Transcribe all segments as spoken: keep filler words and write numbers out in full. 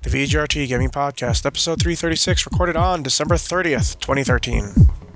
the V G R T Gaming Podcast, episode three thirty-six, recorded on December thirtieth, twenty thirteen.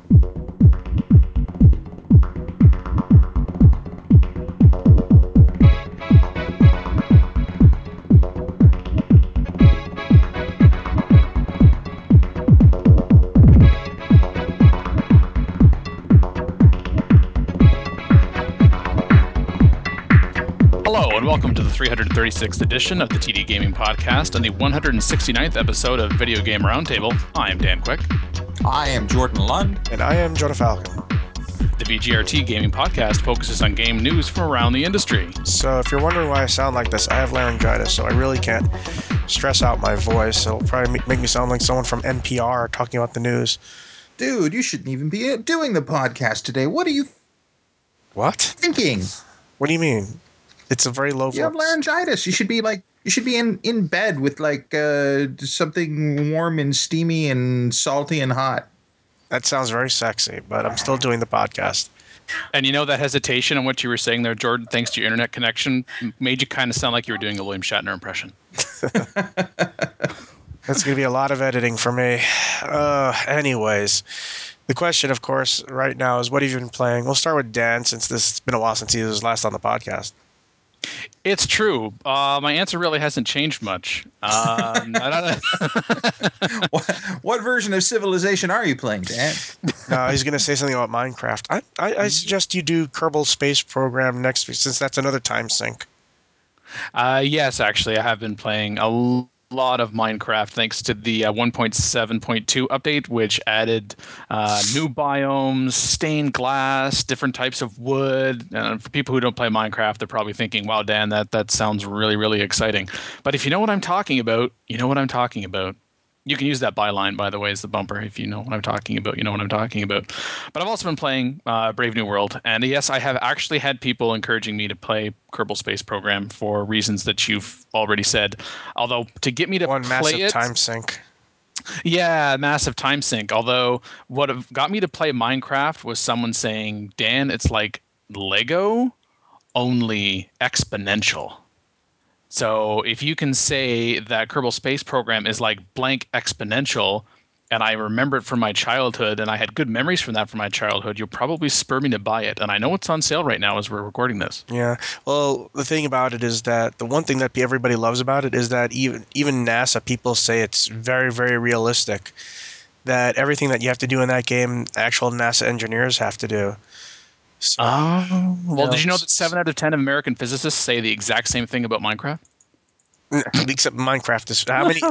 Hello, and welcome to the three hundred thirty-sixth edition of the T D Gaming Podcast and the one hundred sixty-ninth episode of Video Game Roundtable. I am Dan Quick. I am Jordan Lund. And I am Jonah Falcon. The V G R T Gaming Podcast focuses on game news from around the industry. So if you're wondering why I sound like this, I have laryngitis, so I really can't stress out my voice. It'll probably make me sound like someone from N P R talking about the news. Dude, you shouldn't even be doing the podcast today. What are you What? thinking? What do you mean? It's a very low voice. You have laryngitis. You should be like you should be in, in bed with like uh, something warm and steamy and salty and hot. That sounds very sexy, but I'm still doing the podcast. And you know that hesitation on what you were saying there, Jordan, thanks to your internet connection, made you kind of sound like you were doing a William Shatner impression. That's going to be a lot of editing for me. Uh, anyways, the question, of course, right now is what have you been playing? We'll start with Dan, since this has been a while since he was last on the podcast. It's true. Uh, my answer really hasn't changed much. Um, I don't what, what version of Civilization are you playing, Dan? No, he's going to say something about Minecraft. I, I, I suggest you do Kerbal Space Program next week, since that's another time sink. Uh, yes, actually, I have been playing a l- lot of Minecraft thanks to the uh, one point seven point two update, which added uh, new biomes, stained glass, different types of wood. And for people who don't play Minecraft, they're probably thinking, wow, Dan, that, that sounds really, really exciting. But if you know what I'm talking about, you know what I'm talking about. You can use that byline, by the way, as the bumper. If you know what I'm talking about, you know what I'm talking about. But I've also been playing uh, Brave New World. And yes, I have actually had people encouraging me to play Kerbal Space Program for reasons that you've already said. Although, to get me to One play massive it... time sink. Yeah, massive time sink. Although, what have got me to play Minecraft was someone saying, Dan, it's like Lego, only exponential. So if you can say that Kerbal Space Program is like blank exponential, and I remember it from my childhood, and I had good memories from that from my childhood, you'll probably spur me to buy it. And I know it's on sale right now as we're recording this. Yeah. Well, the thing about it is that the one thing that everybody loves about it is that even even NASA people say it's very, very realistic. That everything that you have to do in that game, actual NASA engineers have to do. So, Oh, well, you know, did you know that seven out of ten American physicists say the exact same thing about Minecraft? Except Minecraft is how many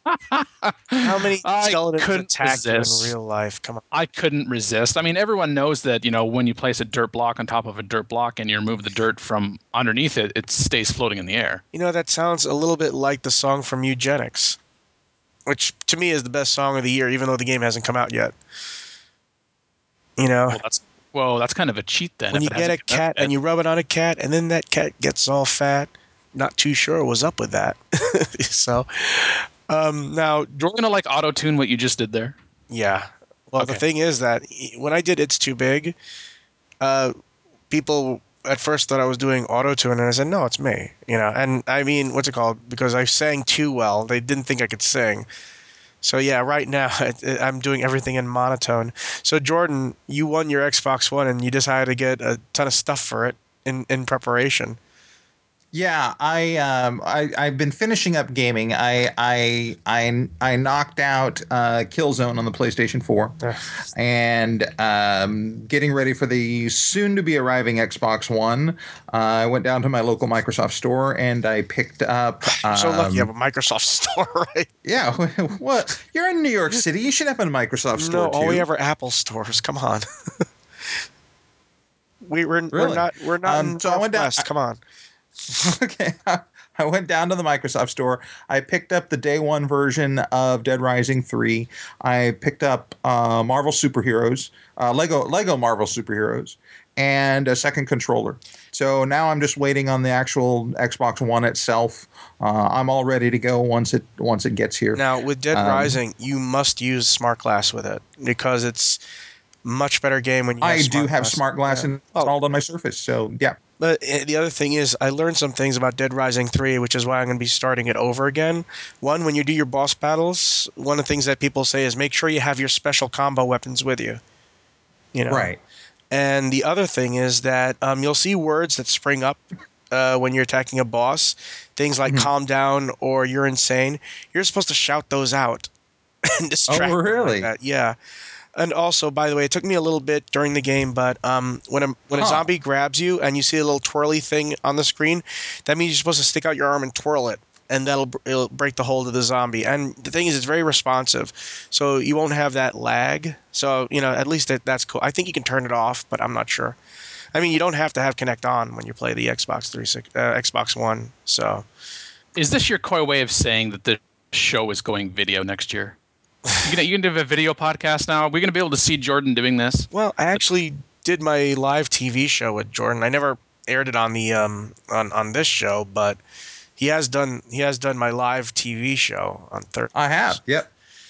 how many I skeletons couldn't attack you in resist. real life? Come on. I couldn't resist. I mean, everyone knows that, you know, when you place a dirt block on top of a dirt block and you remove the dirt from underneath it, it stays floating in the air. You know, that sounds a little bit like the song from Eugenics, which to me is the best song of the year, even though the game hasn't come out yet. You know, Well, that's well, that's kind of a cheat then. when you if it get a hasn't come out cat yet. and you rub it on a cat, and then that cat gets all fat. Not too sure what's up with that. So, um, now, You're gonna like auto tune what you just did there. yeah. Well, the Okay. thing is that when I did It's Too Big, uh, people at first thought I was doing auto-tune, and I said, no, it's me. You know, and I mean, what's it called? Because I sang too well, they didn't think I could sing. So yeah, right now it, it, I'm doing everything in monotone. So Jordan, you won your Xbox One, and you decided to get a ton of stuff for it in, in preparation. Yeah, I um I I've been finishing up gaming. I I I I knocked out uh, Killzone on the PlayStation four, Ugh. and um, getting ready for the soon to be arriving Xbox One. Uh, I went down to my local Microsoft store and I picked up. You're so lucky you have Um, a Microsoft store, right? yeah, what? You're in New York City. You should have a Microsoft store No, too. all we have are Apple stores. Come on. we, we're, we're Really? not we're not Um, in so I went down- Northwest. Come on. Okay, I went down to the Microsoft store. I picked up the day one version of Dead Rising three. I picked up uh, Marvel Superheroes, uh, Lego Lego Marvel Superheroes, and a second controller. So now I'm just waiting on the actual Xbox One itself. Uh, I'm all ready to go once it once it gets here. Now, with Dead Um, Rising, you must use Smart Glass with it because it's much better game when you have I Smart do have Glass. Smart Glass Yeah. installed on my Surface. So yeah. But uh, the other thing is, I learned some things about Dead Rising three, which is why I'm going to be starting it over again. One, when you do your boss battles, one of the things that people say is make sure you have your special combo weapons with you. You know? Right. And the other thing is that um, you'll see words that spring up uh, when you're attacking a boss. Things like Mhm. calm down or you're insane. You're supposed to shout those out and Oh, distract them like really? that. Yeah. And also, by the way, it took me a little bit during the game, but um, when a when a Huh. zombie grabs you and you see a little twirly thing on the screen, that means you're supposed to stick out your arm and twirl it, and that'll br- it'll break the hold of the zombie. And the thing is, it's very responsive, so you won't have that lag. So you know, at least that, that's cool. I think you can turn it off, but I'm not sure. I mean, you don't have to have Connect on when you play the Xbox three six uh, Xbox One. So Is this your coy way of saying that the show is going video next year? You gonna you gonna do a video podcast now? Are we gonna be able to see Jordan doing this? well, I actually did my live T V show with Jordan. I never aired it on the um on on this show, but he has done he has done my live T V show on I have. Thursdays. Yep.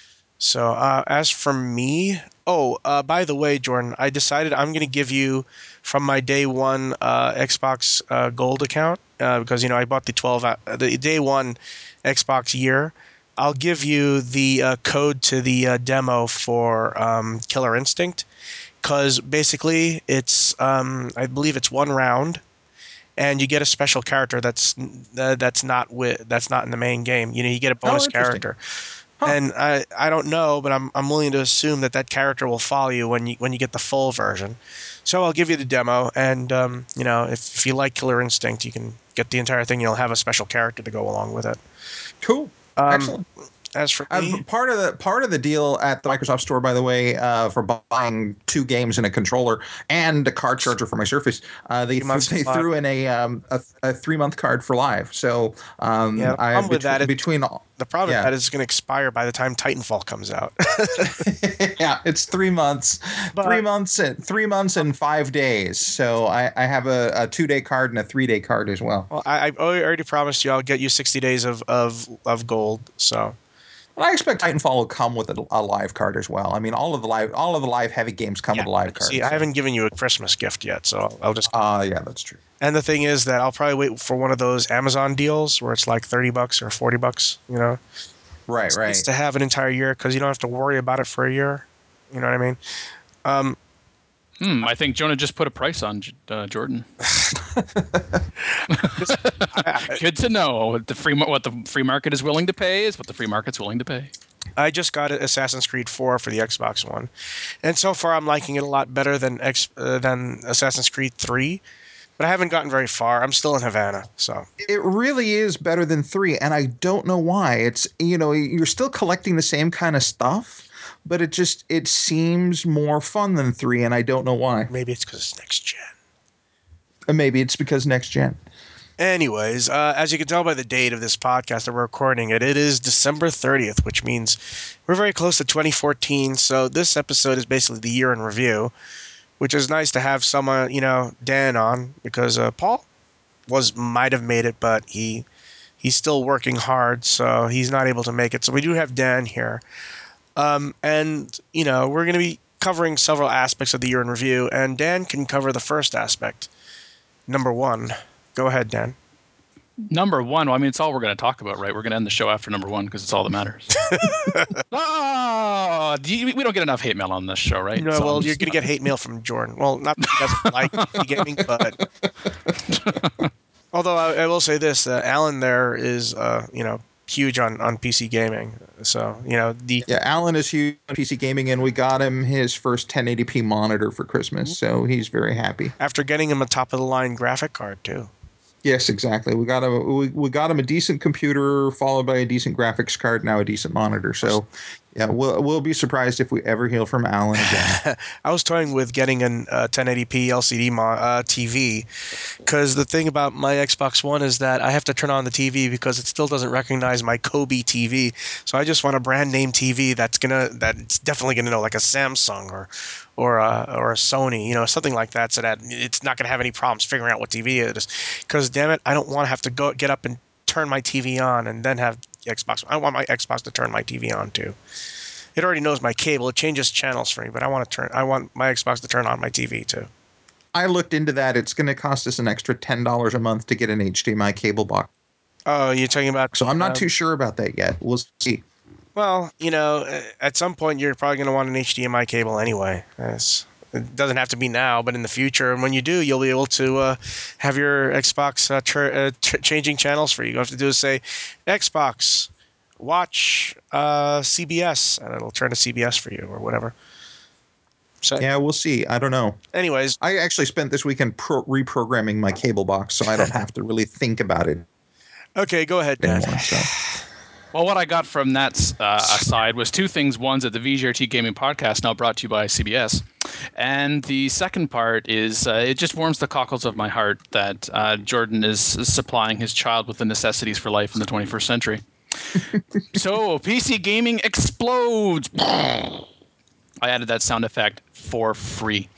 So uh, as for me, oh, uh, by the way, Jordan, I decided I'm going to give you from my day one uh, Xbox uh, Gold account uh, because you know I bought the twelve uh, the day one Xbox year. I'll give you the uh, code to the uh, demo for um, Killer Instinct because basically it's um, I believe it's one round and you get a special character that's uh, that's not with that's not in the main game. You know, you get a Oh, bonus interesting. character. Huh. And I, I don't know, but I'm I'm willing to assume that that character will follow you when you when you get the full version. So I'll give you the demo, and um, you know if, if you like Killer Instinct, you can get the entire thing. You'll have a special character to go along with it. Cool. Um, Excellent. as for Uh, me, part of the part of the deal at the Microsoft Store, by the way, uh, for buying two games and a controller and a card charger for my Surface, uh, they three th- months they live. threw in a um, a, a three month card for live. So Yeah, um, the I problem with that between is between all- the problem with yeah that is it's going to expire by the time Titanfall comes out. yeah it's three months, three But months and three months and five days. So I, I have a, a two day card and a three day card as well. well, I, I already promised you I'll get you sixty days of, of, of gold. So And I expect Titanfall will come with a, a live card as well. I mean, all of the live all of the live heavy games come yeah, with a live but see, card. I So haven't given you a Christmas gift yet, so I'll, I'll just. uh yeah, that's true. And the thing is that I'll probably wait for one of those Amazon deals where it's like thirty bucks or forty bucks, you know. Right, It's nice right. to have an entire year because you don't have to worry about it for a year. You know what I mean? Um, Hmm, I think Jonah just put a price on uh, Jordan. just, I, I, Good to know. What the free mar- what the free market is willing to pay is what the free market's willing to pay. I just got Assassin's Creed four for the Xbox One, and so far I'm liking it a lot better than X, uh, than Assassin's Creed three. But I haven't gotten very far. I'm still in Havana, so It really is better than three, and I don't know why. It's, you know, you're still collecting the same kind of stuff, but it just it seems more fun than three, and I don't know why. maybe it's because it's next gen. And maybe it's because next gen. Anyways, uh, as you can tell by the date of this podcast that we're recording it, it is December thirtieth, which means we're very close to twenty fourteen. So this episode is basically the year in review, which is nice to have someone, you know, Dan on because uh, Paul was might have made it, but he he's still working hard, so he's not able to make it. So we do have Dan here, um, and you know we're going to be covering several aspects of the year in review, and Dan can cover the first aspect, number one. Go ahead, Dan. Number one, well, I mean, it's all we're going to talk about, right? We're going to end the show after number one because it's all that matters. Oh, do you, we don't get enough hate mail on this show, right? No, So I'm well, you're just going to get hate mail from Jordan. Well, not that he doesn't like P C gaming, but although I, I will say this, uh, Alan there is, uh, you know, huge on, on P C gaming. So, you know, the Yeah, Alan is huge on P C gaming, and we got him his first ten eighty p monitor for Christmas, so he's very happy. after getting him a top of the line graphic card too. Yes, exactly. We got him. We, we got him a decent computer, followed by a decent graphics card, now a decent monitor. So, yeah, we'll we'll be surprised if we ever hear from Alan again. I was toying with getting an uh, ten eighty p L C D mo- uh, T V because the thing about my Xbox One is that I have to turn on the T V because it still doesn't recognize my Kobe T V. So I just want a brand name T V that's gonna that's definitely gonna know like a Samsung or or a, or a Sony, you know, something like that, so that it's not gonna have any problems figuring out what T V it is. Because damn it, I don't want to have to go get up and turn my T V on and then have the Xbox. I want my Xbox to turn my T V on too. It already knows my cable. It changes channels for me, but I want to turn. I want my Xbox to turn on my T V too. I looked into that. It's going to cost us an extra ten dollars a month to get an H D M I cable box. Oh, you're talking about. So I'm not um, too sure about that yet. We'll see. Well, you know, uh, at some point you're probably going to want an H D M I cable anyway. It's, it doesn't have to be now, but in the future, and when you do, you'll be able to uh, have your Xbox uh, tr- uh, tr- changing channels for you. You have to do is say, Xbox, watch uh, C B S, and it'll turn to C B S for you or whatever. So, Yeah, we'll see. I don't know. anyways, I actually spent this weekend pro- reprogramming my cable box, so I don't have to really think about it okay, go ahead, Dan. anymore. So. Well, what I got from that uh, aside was two things. One's that the V G R T Gaming Podcast, now brought to you by C B S. And the second part is uh, it just warms the cockles of my heart that uh, Jordan is supplying his child with the necessities for life in the twenty-first century. So, P C gaming explodes. I added that sound effect for free.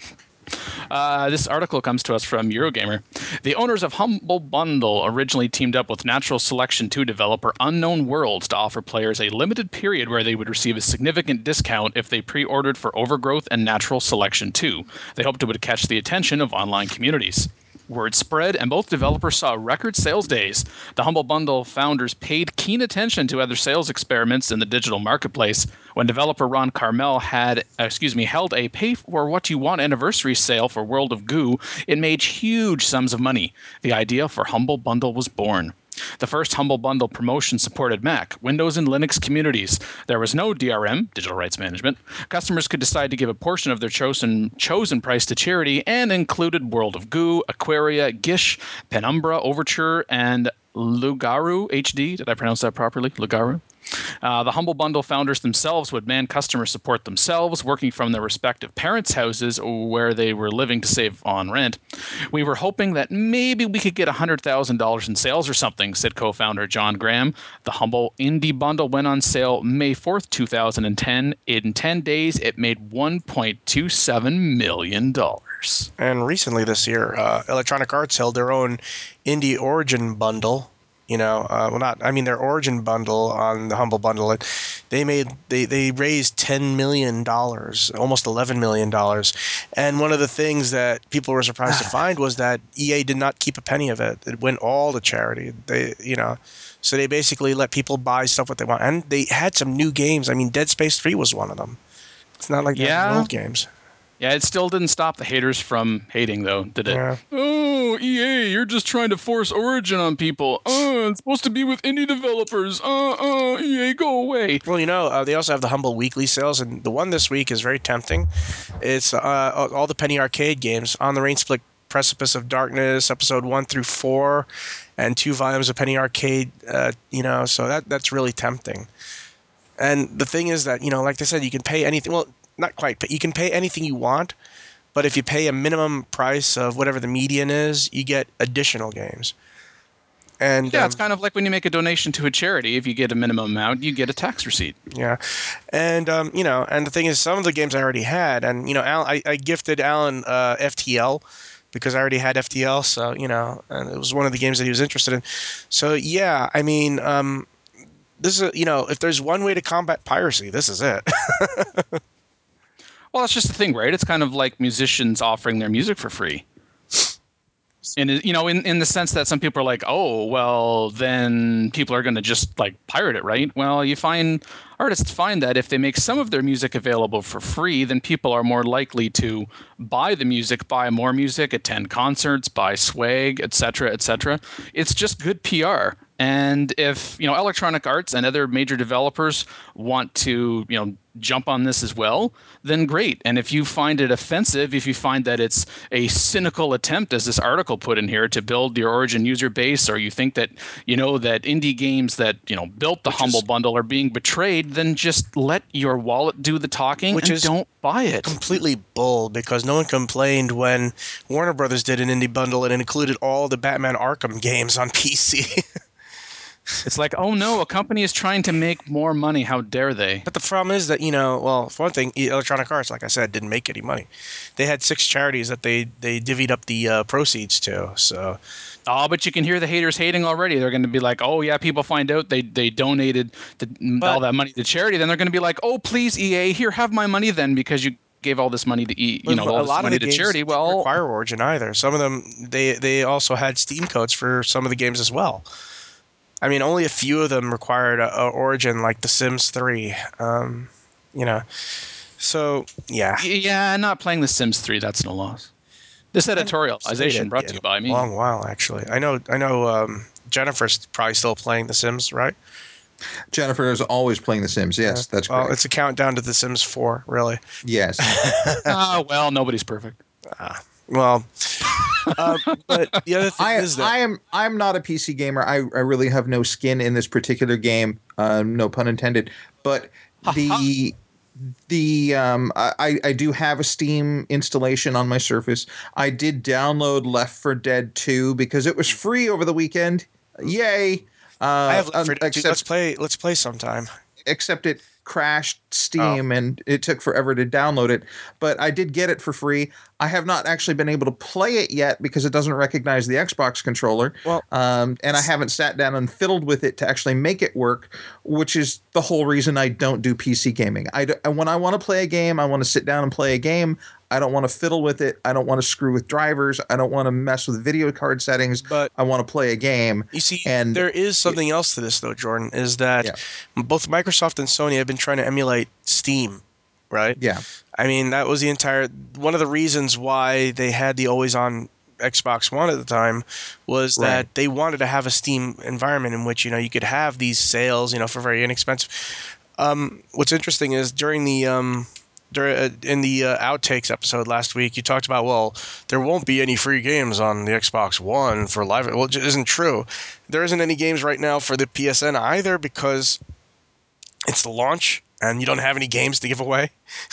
Uh, this article comes to us from Eurogamer. The owners of Humble Bundle originally teamed up with Natural Selection two developer Unknown Worlds to offer players a limited period where they would receive a significant discount if they pre-ordered for Overgrowth and Natural Selection two. They hoped it would catch the attention of online communities. Word spread, and both developers saw record sales days. The Humble Bundle founders paid keen attention to other sales experiments in the digital marketplace. When developer Ron Carmel had, uh, excuse me, held a pay for what you want anniversary sale for World of Goo, it made huge sums of money. The idea for Humble Bundle was born. The first Humble Bundle promotion supported Mac, Windows, and Linux communities. There was no D R M, digital rights management. Customers could decide to give a portion of their chosen chosen price to charity, and included World of Goo, Aquaria, Gish, Penumbra, Overture, and Lugaru H D. Did I pronounce that properly? Lugaru? Uh, the Humble Bundle founders themselves would man customer support themselves, working from their respective parents' houses where they were living to save on rent. We were hoping that maybe we could get one hundred thousand dollars in sales or something, said co-founder John Graham. The Humble Indie Bundle went on sale May fourth, two thousand ten. In ten days, it made one point two seven million dollars. And recently this year, uh, Electronic Arts held their own Indie Origin Bundle. You know, uh, well, not I mean their Origin Bundle on the Humble Bundle. It, they made they, they raised ten million dollars, almost eleven million dollars. And one of the things that people were surprised to find was that E A did not keep a penny of it. It went all to charity. They, you know, so they basically let people buy stuff what they want, and they had some new games. I mean, Dead Space three was one of them. It's not like they had Yeah. old games. Yeah, it still didn't stop the haters from hating, though, did it? Yeah. Oh, E A, you're just trying to force Origin on people. Uh, it's supposed to be with indie developers. Uh, uh, E A, go away. Well, you know, uh, they also have the Humble Weekly sales, and the one this week is very tempting. It's uh, all the Penny Arcade games, On the Rain-Split Precipice of Darkness, episode one through four, and two volumes of Penny Arcade. Uh, you know, so that that's really tempting. And the thing is that, you know, like I said, you can pay anything. Well, not quite, but you can pay anything you want. But if you pay a minimum price of whatever the median is, you get additional games. And Yeah, um, it's kind of like when you make a donation to a charity. If you get a minimum amount, you get a tax receipt. yeah, and um, you know, and the thing is, some of the games I already had, and you know, Al, I, I gifted Alan uh, F T L because I already had F T L, so you know, and it was one of the games that he was interested in. So yeah, I mean, um, this is, you know, if there's one way to combat piracy, this is it. Well, that's just the thing, right? It's kind of like musicians offering their music for free. And you know, in, in the sense that some people are like, oh, well, then people are going to just like pirate it, right? Well, you find artists find that if they make some of their music available for free, then people are more likely to buy the music, buy more music, attend concerts, buy swag, et cetera, et cetera. It's just good P R. And if, you know, Electronic Arts and other major developers want to, you know, jump on this as well, then great. And if you find it offensive, if you find that it's a cynical attempt, as this article put in here, to build your Origin user base, or you think that, you know, that indie games that, you know, built the Which Humble is- Bundle are being betrayed, then just let your wallet do the talking Which and is don't buy it. completely bull, because no one complained when Warner Brothers did an indie bundle and it included all the Batman Arkham games on P C. It's like, oh no, a company is trying to make more money. How dare they? But the problem is that, you know, well, for one thing, Electronic Arts, like I said, didn't make any money. They had six charities that they, they divvied up the uh, proceeds to. So, Oh, but you can hear the haters hating already. They're going to be like, oh, yeah, people find out they, they donated the, But- all that money to charity. Then they're going to be like, oh, please, E A, here, have my money then, because you gave all this money to eat, you But know, a all this lot of money the to games charity. didn't Well, require Origin either. Some of them they they also had Steam codes for some of the games as well. I mean, only a few of them required a, a Origin, like The Sims three. Um, you know, so yeah, yeah, not playing The Sims three. That's no loss. This played editorialization it brought to in you by a me. long while actually. I know I know um, Jennifer's probably still playing The Sims, right? Jennifer is always playing The Sims. Yes, that's Well, correct. it's a countdown to The Sims four, really. Yes. Ah, well, nobody's perfect. Well, um, but the other thing I is that I am I'm not a P C gamer. I, I really have no skin in this particular game. Uh, no pun intended. But the the um I, I do have a Steam installation on my Surface. I did download Left four Dead two because it was free over the weekend. Yay! I Uh, have Left um, four Dead two. except Let's play. Let's play sometime. except it crashed Oh, Steam and it took forever to download it. But I did get it for free. I have not actually been able to play it yet because it doesn't recognize the Xbox controller. well, Um, and I haven't sat down and fiddled with it to actually make it work, which is the whole reason I don't do P C gaming. I do, when I want to play a game, I want to sit down and play a game. I don't want to fiddle with it. I don't want to screw with drivers. I don't want to mess with video card settings. but I want to play a game. you see, And there is something else to this, though, Jordan. Is that yeah, both Microsoft and Sony have been trying to emulate Steam, right? yeah, I mean, that was the entire one of the reasons why they had the always-on Xbox One at the time was right. that they wanted to have a Steam environment in which you know you could have these sales, you know, for very inexpensive. Um, what's interesting is during the um, during, uh, in the uh, outtakes episode last week, you talked about well, there won't be any free games on the Xbox One for live. Well, it isn't true. There isn't any games right now for the P S N either because it's the launch and you don't have any games to give away.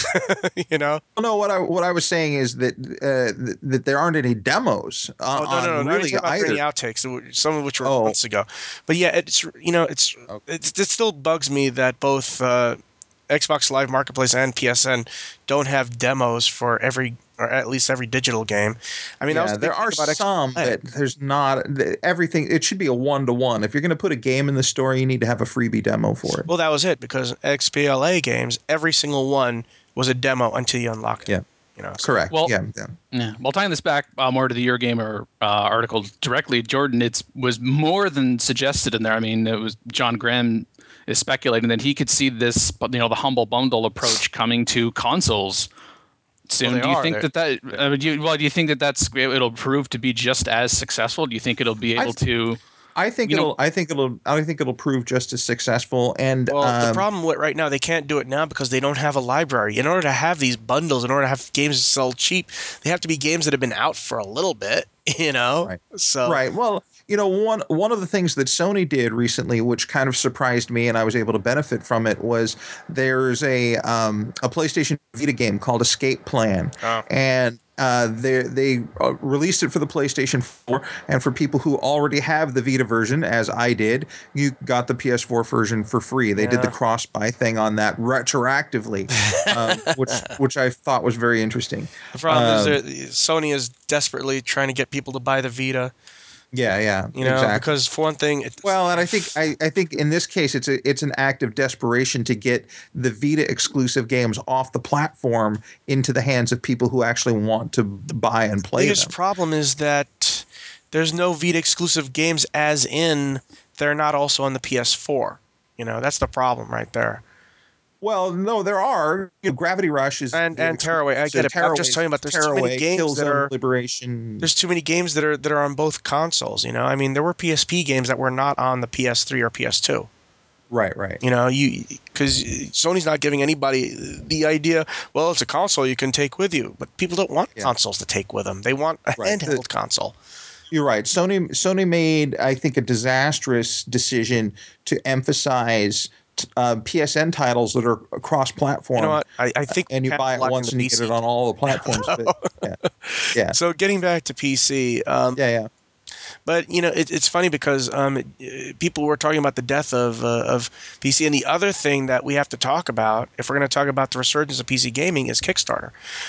you know. Well, no, what I what I was saying is that uh, th- that there aren't any demos on, Oh no no no! on Not even really talking about during either. the outtakes, some of which were Oh, months ago. But yeah, it's you know it's, okay. it's it still bugs me that both uh, Xbox Live Marketplace and P S N don't have demos for every or at least every digital game. I mean, that was Yeah, the big there thing are about Xbox some, Live. but there's not th- everything. It should be a one to one. If you're going to put a game in the store, you need to have a freebie demo for it. Well, that was it because X B L A games, every single one was a demo until you unlock it. Yeah, You know, so correct. Well, Yeah, yeah. yeah. Well, tying this back uh, more to the Your Gamer uh, article directly, Jordan, it's was more than suggested in there. I mean, it was John Graham is speculating that he could see this, you know, the humble bundle approach coming to consoles well, soon. they Do you are. think They're, that that uh, do you, well, do you think that that's it'll prove to be just as successful? Do you think it'll be I able to, I think you know, it'll I think it'll I think it'll prove just as successful. And Well, the um, problem with right now, they can't do it now because they don't have a library. In order to have these bundles, in order to have games sell cheap, they have to be games that have been out for a little bit, you know? right. So, Right. Well, you know, one one of the things that Sony did recently, which kind of surprised me, and I was able to benefit from it, was there's a um, a PlayStation Vita game called Escape Plan, oh, and uh, they they uh, released it for the PlayStation four, and for people who already have the Vita version, as I did, you got the P S four version for free. They did the yeah. cross buy thing on that retroactively, um, which which I thought was very interesting. The problem is Um, that Sony is desperately trying to get people to buy the Vita, yeah, yeah, you know, exactly. because for one thing, it, Well, and I think I, I think in this case it's a it's an act of desperation to get the Vita exclusive games off the platform into the hands of people who actually want to buy and play biggest them. problem is that there's no Vita exclusive games, as in they're not also on the P S four. You know, that's the problem right there. Well, no, there are. You know, Gravity Rush is And the and Tearaway, I exclusive get to it. But I'm just Tearaway, talking about there's too many Tearaway, games that Killzone are Liberation. there's too many games that are that are on both consoles. You know, I mean, there were P S P games that were not on the P S three or P S two. Right, right, You know, you because Sony's not giving anybody the idea. Well, it's a console you can take with you, but people don't want yeah, consoles to take with them. They want a right. The, handheld console. You're right. Sony Sony made, I think, a disastrous decision to emphasize uh, P S N titles that are You know cross-platform, what? I, I uh, think and you we're buy it capitalizing once the and you get it P C. on all the platforms. But yeah, yeah, So getting back to P C, um, yeah, yeah. but you know, it, it's funny because um, it, people were talking about the death of uh, of P C, and the other thing that we have to talk about, if we're going to talk about the resurgence of P C gaming, is Kickstarter.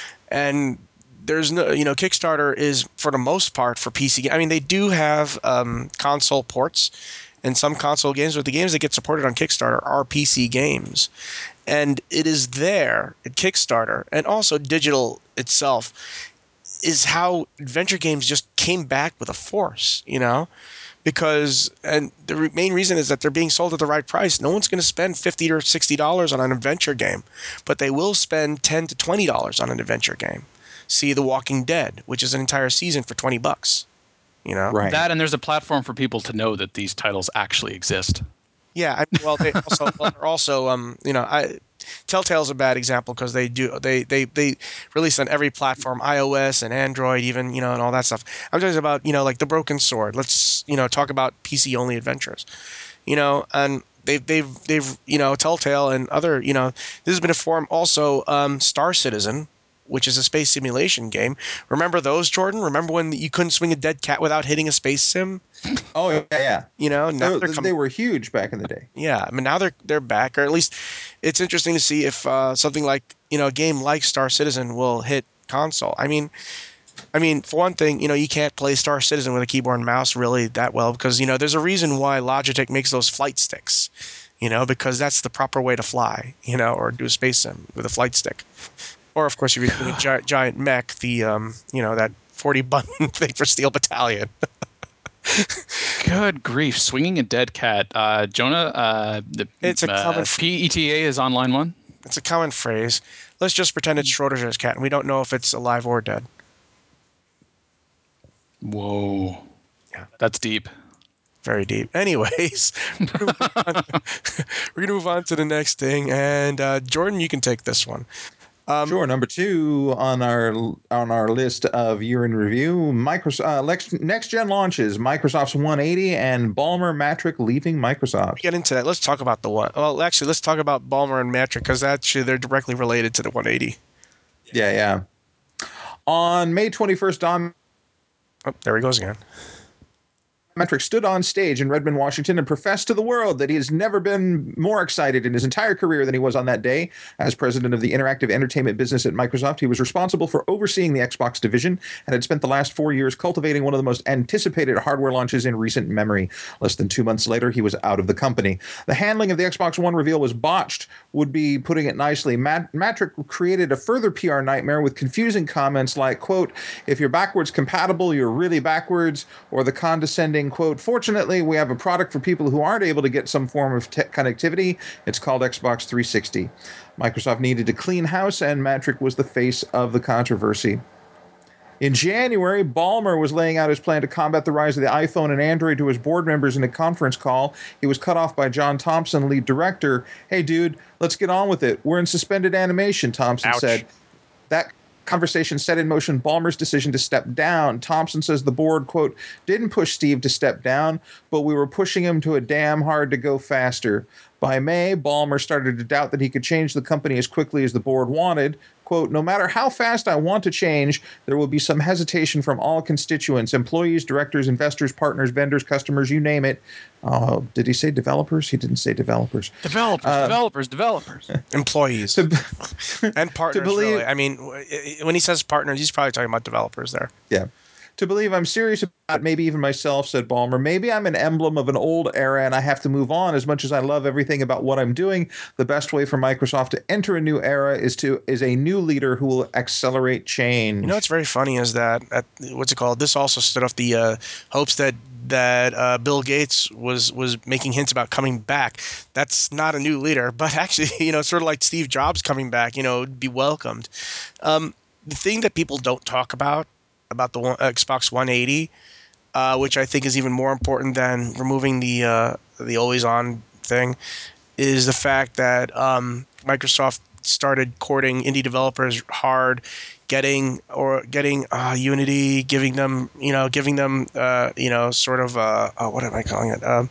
And there's no, you know, Kickstarter is for the most part for P C. I mean, they do have um, console ports and some console games, but the games that get supported on Kickstarter are P C games. And it is there at Kickstarter and also digital itself is how adventure games just came back with a force, you know? Because, and the re- main reason is that they're being sold at the right price. No one's going to spend fifty dollars or sixty dollars on an adventure game, but they will spend ten to twenty dollars on an adventure game. See The Walking Dead, which is an entire season for twenty bucks, you know? Right. That and there's a platform for people to know that these titles actually exist. Yeah, I, well, they also, well, they're also, um, you know, I, Telltale's a bad example because they do they, they they release on every platform, iOS and Android, even, you know, and all that stuff. I'm talking about, you know, like The Broken Sword. Let's, you know, talk about P C only adventures, you know, and they've they've they've you know, Telltale and other, you know, this has been a form also. um, Star Citizen, which is a space simulation game. Remember those, Jordan? Remember when you couldn't swing a dead cat without hitting a space sim? Oh yeah, yeah. You know, now They, they're they coming. were huge back in the day. Yeah, I mean now they're they're back, or at least it's interesting to see if uh, something like, you know, a game like Star Citizen will hit console. I mean, I mean for one thing, you know, you can't play Star Citizen with a keyboard and mouse really that well because, you know, there's a reason why Logitech makes those flight sticks, you know, because that's the proper way to fly, you know, or do a space sim with a flight stick. Or of course, if you're doing a gi- giant mech, the um, you know, that forty button thing for Steel Battalion. Good grief! Swinging a dead cat. Uh, Jonah, uh, the It's a common uh, f- P E T A is online one. it's a common phrase. Let's just pretend it's Schrodinger's cat, and we don't know if it's alive or dead. Whoa, Yeah. that's deep. Very deep. Anyways, we're gonna move on, we're gonna move on to the next thing, and uh, Jordan, you can take this one. Um, Sure. Number two on our on our list of year in review, Microsoft uh, next, next gen launches: Microsoft's one eighty and Ballmer Matrick leaving Microsoft. get into that. Let's talk about the one. Well, actually, let's talk about Ballmer and Matrick because actually they're directly related to the one eighty. Yeah, yeah. On May twenty-first, Don Oh, there he goes again. Matrick stood on stage in Redmond, Washington, and professed to the world that he has never been more excited in his entire career than he was on that day. As president of the interactive entertainment business at Microsoft, he was responsible for overseeing the Xbox division and had spent the last four years cultivating one of the most anticipated hardware launches in recent memory. Less than two months later, he was out of the company. The handling of the Xbox One reveal was botched, would be putting it nicely. Mat- Matrick created a further P R nightmare with confusing comments like, quote, if you're backwards compatible, you're really backwards, or the condescending quote, fortunately, we have a product for people who aren't able to get some form of te- connectivity. It's called Xbox three sixty. Microsoft needed to clean house, and Matrick was the face of the controversy. In January, Ballmer was laying out his plan to combat the rise of the iPhone and Android to his board members in a conference call. He was cut off by John Thompson, lead director. Hey, dude, let's get on with it. We're in suspended animation, Thompson Ouch. said. That conversation set in motion Ballmer's decision to step down. Thompson says the board, quote, didn't push Steve to step down, but we were pushing him to a damn hard to go faster. By May, Ballmer started to doubt that he could change the company as quickly as the board wanted. Quote, no matter how fast I want to change, there will be some hesitation from all constituents, employees, directors, investors, partners, vendors, customers, you name it. Uh, did he say developers? He didn't say developers. Developers, Uh, developers, developers. Employees To, and partners, believe- really. I mean, w- when he says partners, he's probably talking about developers there. yeah. To believe I'm serious about maybe even myself, said Ballmer. Maybe I'm an emblem of an old era and I have to move on. As much as I love everything about what I'm doing, the best way for Microsoft to enter a new era is to is a new leader who will accelerate change. You know what's very funny is that at, what's it called? This also stood off the uh, hopes that that uh, Bill Gates was was making hints about coming back. That's not a new leader, but actually, you know, sort of like Steve Jobs coming back, you know, would be welcomed. Um, the thing that people don't talk about about the one, Xbox one eighty, uh, which I think is even more important than removing the uh, the always on thing, is the fact that um, Microsoft started courting indie developers hard, getting or getting uh, Unity, giving them you know giving them uh, you know sort of uh, uh, what am I calling it uh,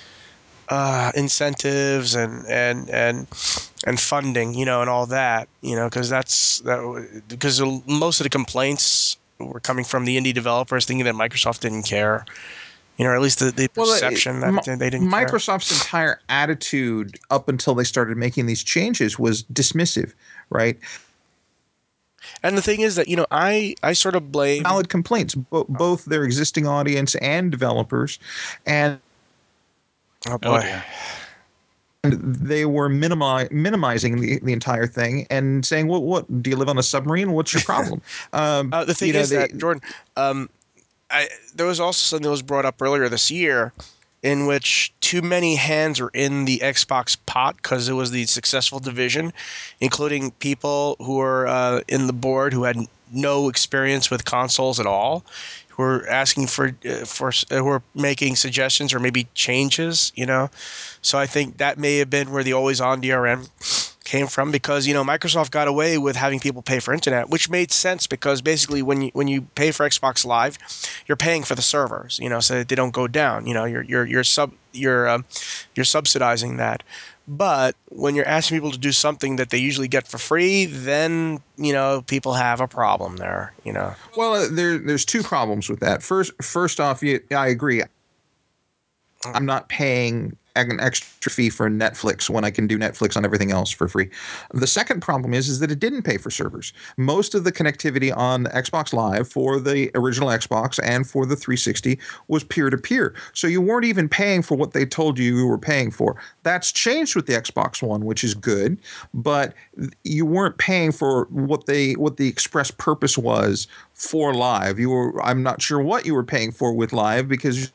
uh, incentives and and and and funding, you know, and all that, you know, because that's that because most of the complaints were coming from the indie developers thinking that Microsoft didn't care. You know, or at least the, the perception well, that it, they didn't care. Microsoft's entire attitude up until they started making these changes was dismissive, right? And the thing is that, you know, I, I sort of blame Valid complaints, bo- both their existing audience and developers. And oh Oh boy. dear. they were minimi- minimizing the, the entire thing and saying, "What? What? Do you live on a submarine? What's your problem?" Um, Uh, the thing you know, is they, that Jordan, um, I, there was also something that was brought up earlier this year, in which too many hands were in the Xbox pot because it was the successful division, including people who were uh, in the board who had no experience with consoles at all, who were asking for uh, for uh, who were making suggestions or maybe changes. You know, so I think that may have been where the always on D R M came from, because you know Microsoft got away with having people pay for internet, which made sense because basically when you when you pay for Xbox Live, you're paying for the servers, you know, so that they don't go down. You know, you're you're you're sub you're uh, you're subsidizing that. But when you're asking people to do something that they usually get for free, then you know people have a problem there. You know. well, uh, there there's two problems with that. First, first off, you, I agree. I'm not paying an extra fee for Netflix when I can do Netflix on everything else for free. The second problem is, is that it didn't pay for servers. Most of the connectivity on Xbox Live for the original Xbox and for the three sixty was peer-to-peer. So you weren't even paying for what they told you you were paying for. That's changed with the Xbox One, which is good, but you weren't paying for what they what the express purpose was for Live. You were I'm not sure what you were paying for with Live, because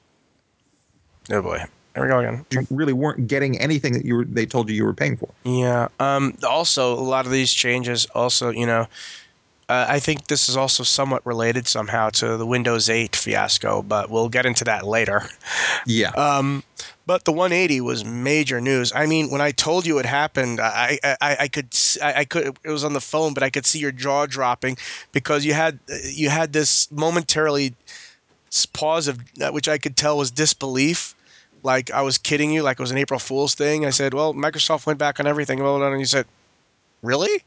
Oh boy. There we go again. you really weren't getting anything that you were they told you you were paying for. Yeah. Um, also, a lot of these changes also, you know, uh, I think this is also somewhat related somehow to the Windows eight fiasco, but we'll get into that later. Yeah. Um, but the one eighty was major news. I mean, when I told you it happened, I, I, I, I could, s- I, I could, it was on the phone, but I could see your jaw dropping because you had, you had this momentarily s- pause of, uh, which I could tell was disbelief. Like I was kidding you, like it was an April Fool's thing. I said, well, Microsoft went back on everything. Well done. And you said, really?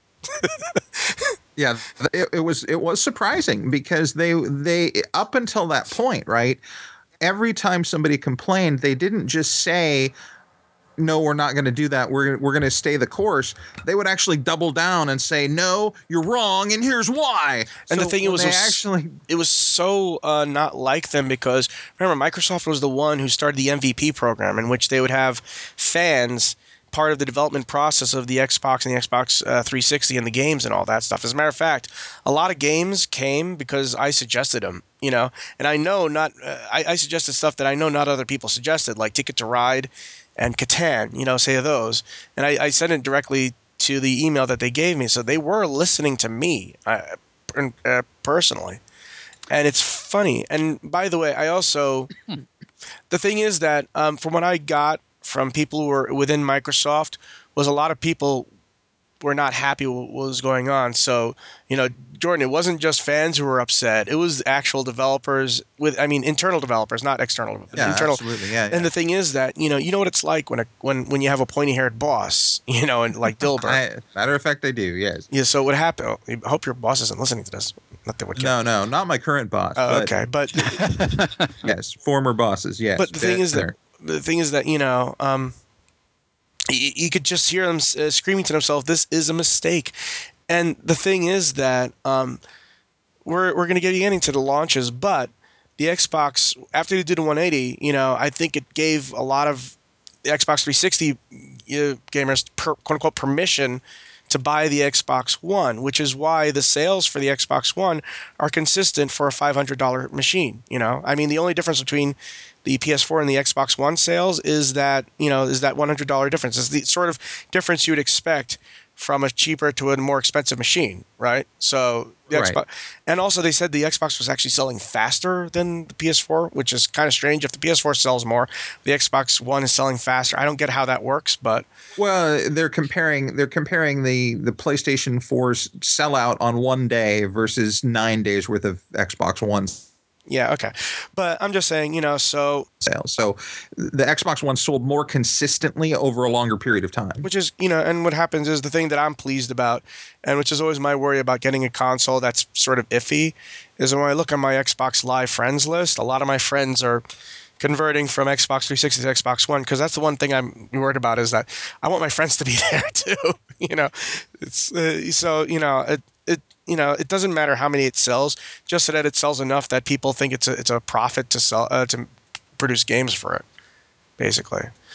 Yeah, it, it was it was surprising because they they up until that point, right? Every time somebody complained, they didn't just say, "No, we're not going to do that. We're we're going to stay the course." They would actually double down and say, "No, you're wrong, and here's why." And the So thing it when was, they was actually, it was so uh, not like them because remember Microsoft was the one who started the M V P program in which they would have fans part of the development process of the Xbox and the Xbox uh, three sixty and the games and all that stuff. As a matter of fact, a lot of games came because I suggested them, you know, and I know not uh, I, I suggested stuff that I know not other people suggested, like Ticket to Ride and Catan, you know, say those, and I, I sent it directly to the email that they gave me, so they were listening to me uh, uh, personally. And it's funny. And by the way, I also the thing is that um, from what I got from people who were within Microsoft was a lot of people were not happy with what was going on. So, you know, Jordan, it wasn't just fans who were upset. It was actual developers with, I mean, internal developers, not external, but yeah, internal. absolutely, yeah, And yeah. the thing is that, you know, you know what it's like when a, when when you have a pointy-haired boss, you know, and like Dilbert. I, matter of fact, they do. Yes. Yeah. So what happened? I hope your boss isn't listening to this. Not that would care. No, no, not my current boss, Oh, but okay, but yes, former bosses. Yes, but the thing been is that there. the thing is that you know um, you, you could just hear them uh, screaming to themselves, "This is a mistake." And the thing is that um, we're we're going to get into the launches, but the Xbox after they did a one eighty, you know, I think it gave a lot of the Xbox three sixty uh, gamers per, quote unquote permission to buy the Xbox One, which is why the sales for the Xbox One are consistent for a five hundred dollars machine. You know, I mean, the only difference between the P S four and the Xbox One sales is that you know is that one hundred dollars difference. It's the sort of difference you would expect from a cheaper to a more expensive machine, right? So the Right. Xbox, and also they said the Xbox was actually selling faster than the P S four, which is kind of strange. If the P S four sells more, the Xbox One is selling faster. I don't get how that works, but Well, they're comparing they're comparing the the PlayStation four's sellout on one day versus nine days worth of Xbox One yeah, okay. But I'm just saying, you know, so sales. So the Xbox One sold more consistently over a longer period of time. which is, you know, and what happens is the thing that I'm pleased about, and which is always my worry about getting a console that's sort of iffy, is when I look on my Xbox Live friends list, a lot of my friends are converting from Xbox three sixty to Xbox One because that's the one thing I'm worried about is that I want my friends to be there too. You know, it's uh, so you know it it you know it doesn't matter how many it sells, just so that it sells enough that people think it's a it's a profit to sell uh, to produce games for it, basically.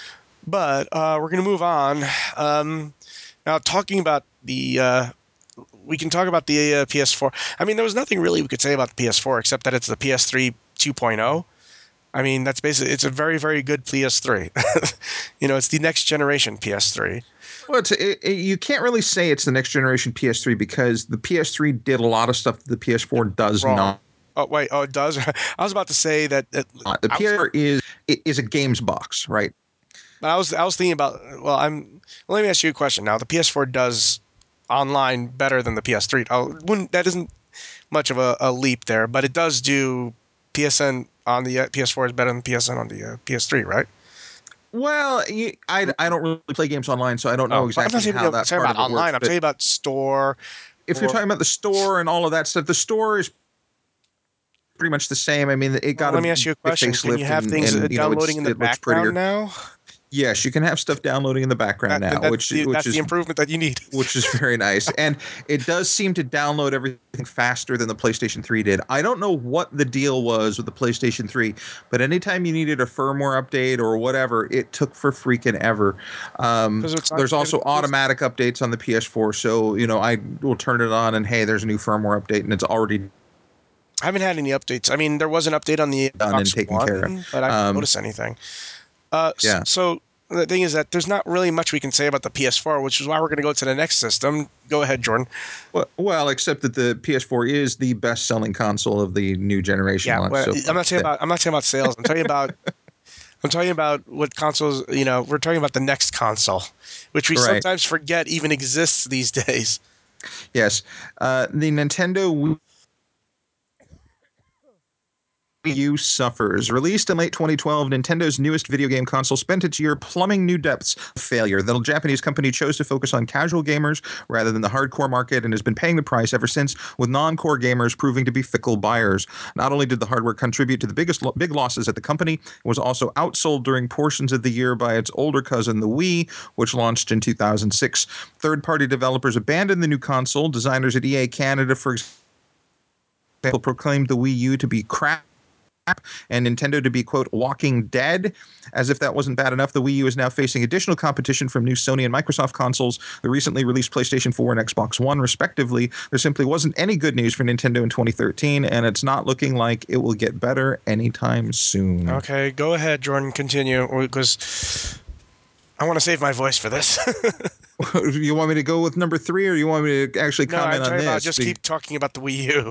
But uh, we're going to move on. Um, now, talking about the, uh, we can talk about the uh, P S four. I mean, there was nothing really we could say about the P S four except that it's the P S three 2.0. I mean, that's basically, it's a very, very good P S three. You know, it's the next generation P S three. Well, it's, it, it, you can't really say it's the next generation P S three because the P S three did a lot of stuff that the P S four does Wrong. not. Oh, wait. Oh, it does? I was about to say that. that The I P S four was, is is a games box, right? but I was, I was thinking about, well, I'm, well, let me ask you a question now. The P S four does online better than the P S three. Oh, wouldn't, that isn't much of a, a leap there, but it does do P S N on the uh, P S four is better than P S N on the uh, P S three, right? Well, you, I, I don't really play games online, so I don't know Oh, but I'm not exactly even how that talking part about of it works. online. I'm But talking about store. if you're Or, talking about the store and all of that stuff, the store is pretty much the same. I mean, it well, got a let me ask you a big question. Can you facelift, have and things uh, and you know, downloading it's in the it looks background prettier. now? Yes, you can have stuff downloading in the background That, now, then that's which the which that's the is improvement that you need. which is very nice. And it does seem to download everything faster than the PlayStation three did. I don't know what the deal was with the PlayStation three, but anytime you needed a firmware update or whatever, it took for freaking ever. Um, Because it's not, there's it also was, automatic updates on the P S four, so you know I will turn it on and hey, there's a new firmware update, and it's already I haven't had any updates. I mean, there was an update on the done and Xbox taken care of. One, but I didn't Um, notice anything. Uh, yeah. so the thing is that there's not really much we can say about the P S four, which is why we're going to go to the next system. Go ahead, Jordan. Well, well, except that the P S four is the best-selling console of the new generation Yeah, launched well, so I'm far. not talking Yeah. about I'm not talking about sales. I'm talking about I'm talking about what consoles. You know, we're talking about the next console, which we Right. sometimes forget even exists these days. Yes. Uh, the Nintendo Wii U suffers. Released in late twenty twelve, Nintendo's newest video game console spent its year plumbing new depths of failure. The Japanese company chose to focus on casual gamers rather than the hardcore market and has been paying the price ever since, with non-core gamers proving to be fickle buyers. Not only did the hardware contribute to the biggest big losses at the company, it was also outsold during portions of the year by its older cousin, the Wii, which launched in two thousand six. Third-party developers abandoned the new console. Designers at E A Canada, for example, proclaimed the Wii U to be crap and Nintendo to be, quote, walking dead. As if that wasn't bad enough, the Wii U is now facing additional competition from new Sony and Microsoft consoles, the recently released PlayStation four and Xbox One, respectively. There simply wasn't any good news for Nintendo in twenty thirteen, and it's not looking like it will get better anytime soon. Okay, go ahead, Jordan. Continue, because I want to save my voice for this. You want me to go with number three, or you want me to actually No, I'm comment on talking about this? just keep talking about the Wii U.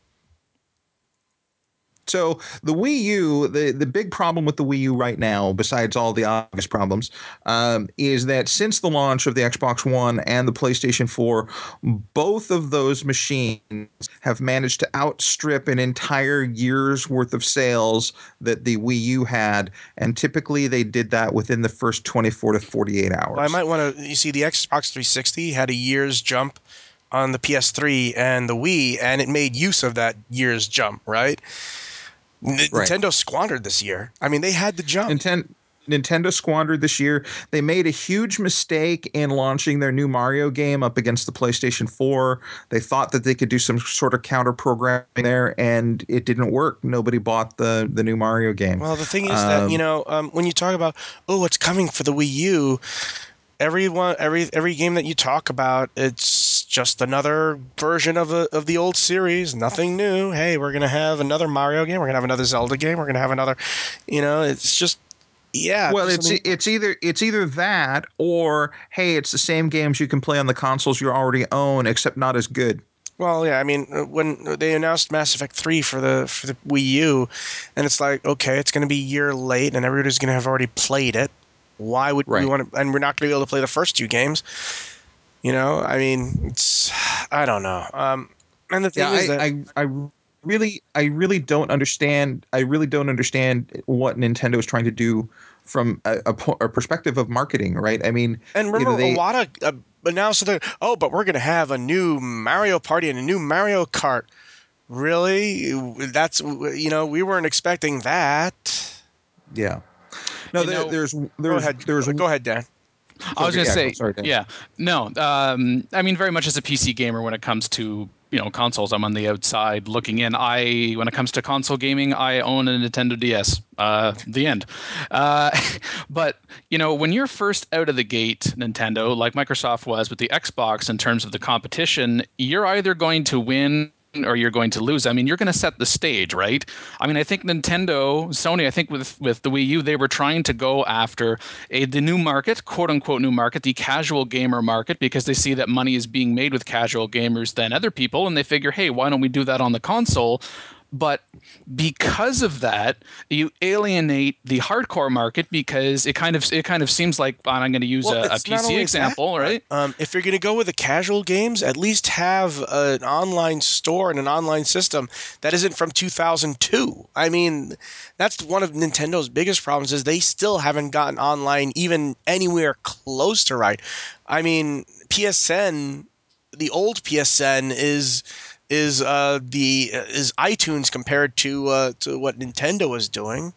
So the Wii U, the, the big problem with the Wii U right now, besides all the obvious problems, um, is that since the launch of the Xbox One and the PlayStation four, both of those machines have managed to outstrip an entire year's worth of sales that the Wii U had, and typically they did that within the first twenty-four to forty-eight hours. Well, I might want to. You see, the Xbox three sixty had a year's jump on the P S three and the Wii, and it made use of that year's jump, right? N- Right. Nintendo squandered this year. I mean, they had the jump. Nintendo Nintendo squandered this year. They made a huge mistake in launching their new Mario game up against the PlayStation four. They thought that they could do some sort of counter programming there, and it didn't work. Nobody bought the the new Mario game. Well, the thing is that you Um, know um, when you talk about oh, what's coming for the Wii U, everyone, every every game that you talk about, it's just another version of a, of the old series. Nothing new. Hey, we're gonna have another Mario game. We're gonna have another Zelda game. We're gonna have another. You know, it's just yeah. well, Just it's something. it's either it's either that or hey, it's the same games you can play on the consoles you already own, except not as good. Well, yeah. I mean, uh, when they announced Mass Effect three for the for the Wii U, and it's like okay, it's gonna be a year late, and everybody's gonna have already played it. Why would we Right. want to? And we're not going to be able to play the first two games. You know, I mean, it's I don't know. Um, and the Yeah, thing is I, that I, I really, I really don't understand. I really don't understand what Nintendo is trying to do from a, a, po- a perspective of marketing, right? I mean, and you know, remember they Iwata uh, announced that oh, but we're going to have a new Mario Party and a new Mario Kart. Really? That's you know, we weren't expecting that. yeah. No, You there, know, there's, Go there's, ahead. there's. Go ahead, Dan. I So was going to yeah, go. say, Sorry, Dan. yeah, no. Um, I mean, very much as a P C gamer when it comes to you know, consoles. I'm on the outside looking in. I, when it comes to console gaming, I own a Nintendo D S. Uh, the end. Uh, but you know, when you're first out of the gate, Nintendo, like Microsoft was with the Xbox, in terms of the competition, you're either going to win or you're going to lose. I mean, you're going to set the stage, right? I mean, I think Nintendo, Sony, I think with with the Wii U, they were trying to go after a the new market, quote unquote new market, the casual gamer market, because they see that money is being made with casual gamers than other people, and they figure, hey, why don't we do that on the console? But because of that, you alienate the hardcore market, because it kind of it kind of seems like, and I'm going to use Well, a, a it's not P C only example, that, right? um, if you're going to go with the casual games, at least have an online store and an online system that isn't from two thousand two. I mean, that's one of Nintendo's biggest problems is they still haven't gotten online even anywhere close to right. I mean, P S N, the old P S N is is uh, the is iTunes compared to uh, to what Nintendo was doing.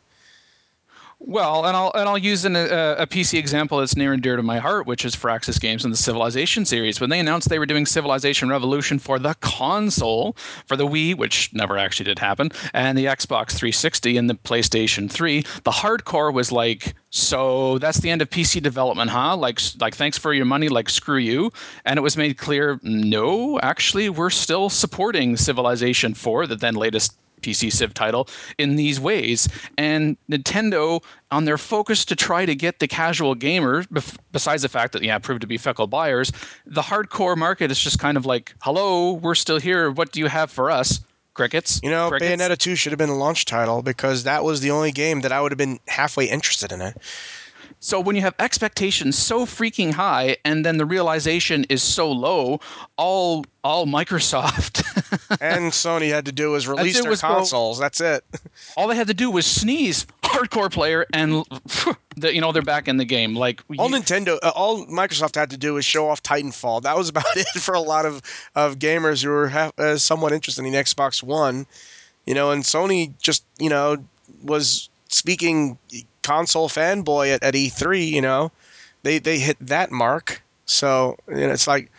Well, and I'll and I'll use an, a, a P C example that's near and dear to my heart, which is Firaxis Games and the Civilization series. When they announced they were doing Civilization Revolution for the console, for the Wii, which never actually did happen, and the Xbox three sixty and the PlayStation three, the hardcore was like, so that's the end of P C development, huh? Like, like thanks for your money, like screw you. And it was made clear, no, actually, we're still supporting Civilization four, the then latest P C Civ title, in these ways. And Nintendo, on their focus to try to get the casual gamer, bef- besides the fact that, yeah, proved to be fickle buyers, the hardcore market is just kind of like, hello, we're still here. What do you have for us? Crickets. You know, Crickets. Bayonetta two should have been a launch title because that was the only game that I would have been halfway interested in it. So when you have expectations so freaking high and then the realization is so low, all all Microsoft And Sony had to do was release it their was go, consoles. That's it. all they had to do was sneeze, hardcore player, and the, you know, they're back in the game. Like All you, Nintendo, uh, all Microsoft had to do was show off Titanfall. That was about it for a lot of, of gamers who were ha- uh, somewhat interested in the Xbox One. You know, and Sony just, you know, was speaking console fanboy at, at E three, you know. They they hit that mark. So, you know, it's like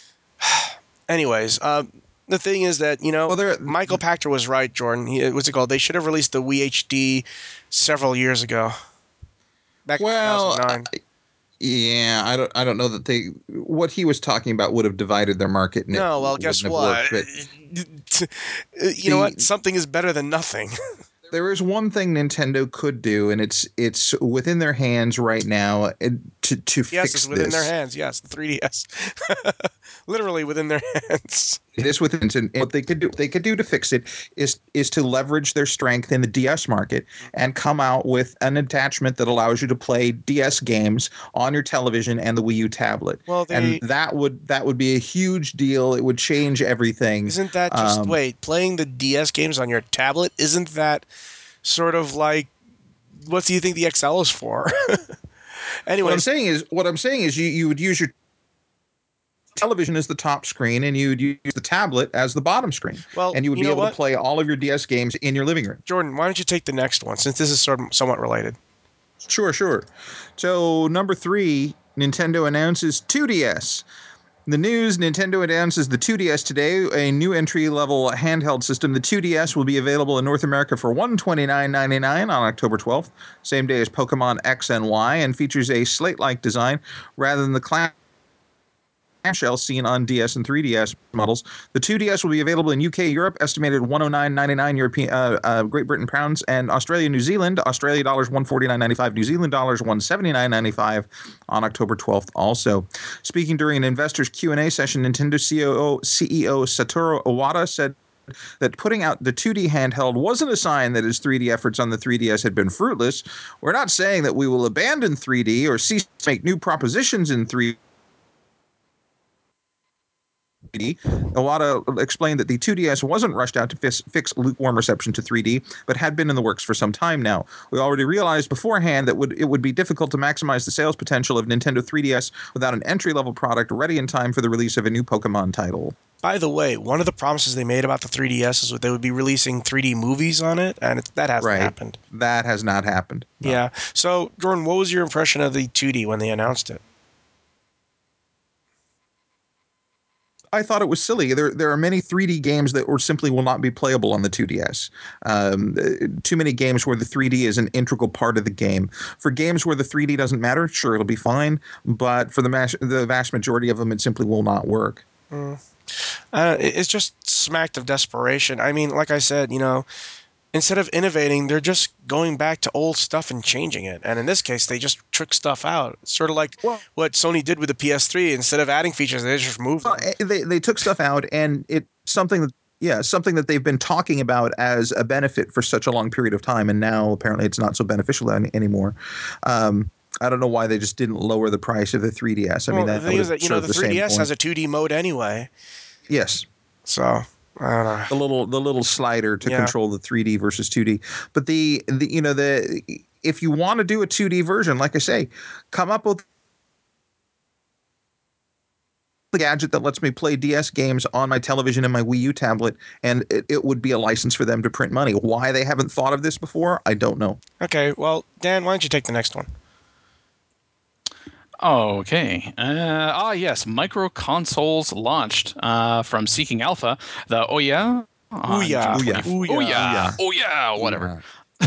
anyways, uh, the thing is that, you know, Well, there. Michael Pachter was right, Jordan. He, what's it called? They should have released the Wii H D several years ago. Back in Well, two thousand nine. yeah, I don't. I don't know that they. What he was talking about would have divided their market, and it No, well, wouldn't guess have what? worked. But You know what? the Something is better than nothing. there is one thing Nintendo could do, and it's it's within their hands right now uh, to to Yes, fix it's within their this. hands. Yes, the three D S. Literally within their hands. It is within, and what they could do, they could do to fix it is is to leverage their strength in the D S market and come out with an attachment that allows you to play D S games on your television and the Wii U tablet. Well, And they that would that would be a huge deal. It would change everything. isn't that just Um, wait, playing the D S games on your tablet, isn't that sort of like what do you think the X L is for? what I'm Anyways, saying is what I'm saying is you you would use your television as the top screen and you'd use the tablet as the bottom screen, well, and you would you be know able what? to play all of your D S games in your living room. Jordan, why don't you take the next one since this is sort of somewhat related? Sure, sure. So number three, Nintendo announces two D S. The news, Nintendo announces the two D S today, a new entry-level handheld system. The two D S will be available in North America for one hundred twenty-nine ninety-nine on October twelfth, same day as Pokemon X and Y, and features a slate-like design rather than the classic shell seen on D S and three D S models. The two D S will be available in U K, Europe, estimated one hundred nine ninety-nine European, uh, uh, Great Britain pounds, and Australia, New Zealand, Australia dollars one hundred forty-nine ninety-five, New Zealand dollars one hundred seventy-nine ninety-five on October twelfth also. Speaking during an investors Q and A session, Nintendo C E O, C E O Satoru Iwata said that putting out the two D handheld wasn't a sign that his three D efforts on the three D S had been fruitless. We're not saying that we will abandon three D or cease to make new propositions in three D. Iwata explained that the two D S wasn't rushed out to fix, fix lukewarm reception to three D, but had been in the works for some time now. We already realized beforehand that would, it would be difficult to maximize the sales potential of Nintendo three D S without an entry-level product ready in time for the release of a new Pokemon title. By the way, one of the promises they made about the three D S is that they would be releasing three D movies on it, and it, that hasn't Right. happened. That has not happened. No. Yeah. So, Jordan, what was your impression of the two D when they announced it? I thought it was silly. There, there are many three D games that were simply will not be playable on the two D S. Um, too many games where the three D is an integral part of the game. For games where the three D doesn't matter, sure, it'll be fine. But for the mas- the vast majority of them, it simply will not work. Mm. Uh, it- it's just smacked of desperation. I mean, like I said, you know, instead of innovating, they're just going back to old stuff and changing it. And in this case, they just trick stuff out. It's sort of like Well, what Sony did with the P S three. Instead of adding features, they just removed Well, them. eh, they they took stuff out, and it something that yeah something that they've been talking about as a benefit for such a long period of time, and now apparently it's not so beneficial any, anymore. Um, I don't know why they just didn't lower the price of the three D S. I Well, mean, the that thing would is have that, you know, served the the same three D S has point. a two D mode anyway. Yes, So, I don't know. the little the little slider to Yeah. control the three D versus two D. But the, the you know the if you want to do a two D version, like I say, come up with the gadget that lets me play D S games on my television and my Wii U tablet, and it, it would be a license for them to print money. Why they haven't thought of this before, I don't know. Okay, well, Dan, why don't you take the next one? Okay. Uh, ah, yes. Micro consoles launched uh, from Seeking Alpha. The Oh Yeah. On June Ouya. Ouya. twenty-fourth. Oh Ouya. yeah. Oh yeah. Whatever.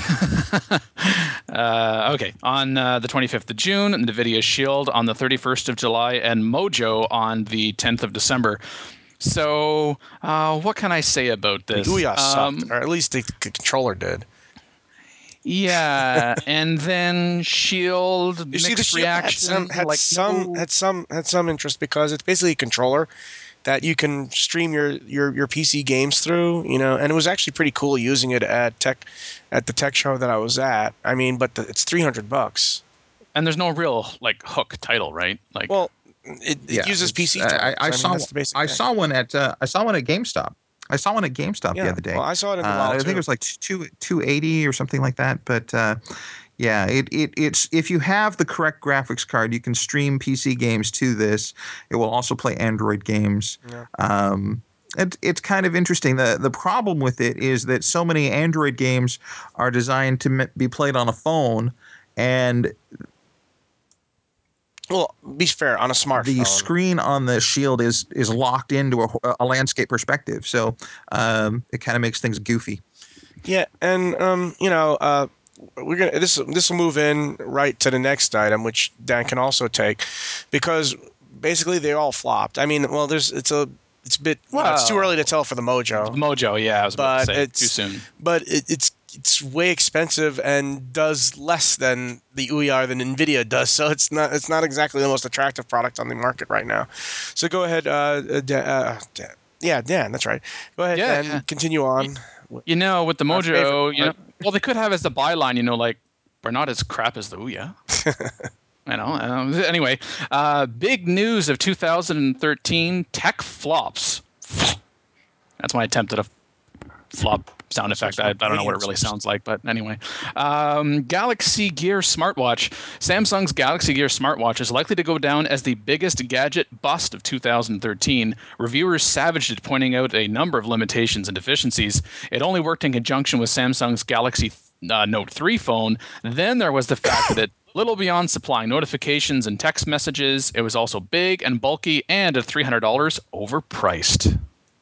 uh, okay. On uh, the twenty-fifth of June, NVIDIA Shield on the thirty-first of July, and Mojo on the tenth of December. So, uh, what can I say about The this? Ouya sucked, Um, or at least the c- controller did. yeah, and then Shield You see, the mixed Shield had some reactions, had like some no. had some had some interest because it's basically a controller that you can stream your, your, your P C games through, you know, and it was actually pretty cool using it at tech at the tech show that I was at. I mean, but the, it's three hundred bucks. And there's no real like hook title, right? Like, Well, it, it Yeah, uses it's, P C I, drivers. I I mean, saw that's the basic I thing. saw one at uh, I saw one at GameStop. I saw one at GameStop the Yeah, other day. well, I saw it in the Uh, wild I think too. it was like two two eighty or something like that. But uh, yeah, it, it it's if you have the correct graphics card, you can stream P C games to this. It will also play Android games. Yeah. Um, it, it's kind of interesting. the The problem with it is that so many Android games are designed to m- be played on a phone, and Well, be fair, on a the smartphone. screen on the Shield is is locked into a, a landscape perspective, so um, it kind of makes things goofy. Yeah, and um, you know, uh, we're gonna this this will move in right to the next item, which Dan can also take, because basically they all flopped. I mean, well, there's it's a it's a bit you know it's too early to well, tell for the Mojo, Mojo. Yeah, I was about to but say too it's soon. but it, it's it's way expensive and does less than the Ouya than Nvidia does. So it's not it's not exactly the most attractive product on the market right now. So go ahead, uh, uh, Dan, uh, Dan. Yeah, Dan, that's right. Go ahead, Yeah, Dan. yeah. Continue Y- on. You know, with the Our favorite Mojo, you know, part. well, they could have as the byline, you know, like we're not as crap as the Ouya. I know. Um, anyway, uh, big news of two thousand thirteen tech flops. That's my attempt at a flop sound effect. I, I don't know what it really sounds like, but anyway. Um, Galaxy Gear smartwatch. Samsung's Galaxy Gear smartwatch is likely to go down as the biggest gadget bust of two thousand thirteen. Reviewers savaged it, pointing out a number of limitations and deficiencies. It only worked in conjunction with Samsung's Galaxy uh, Note three phone. Then there was the fact that it little beyond supplying notifications and text messages. It was also big and bulky and at three hundred dollars overpriced.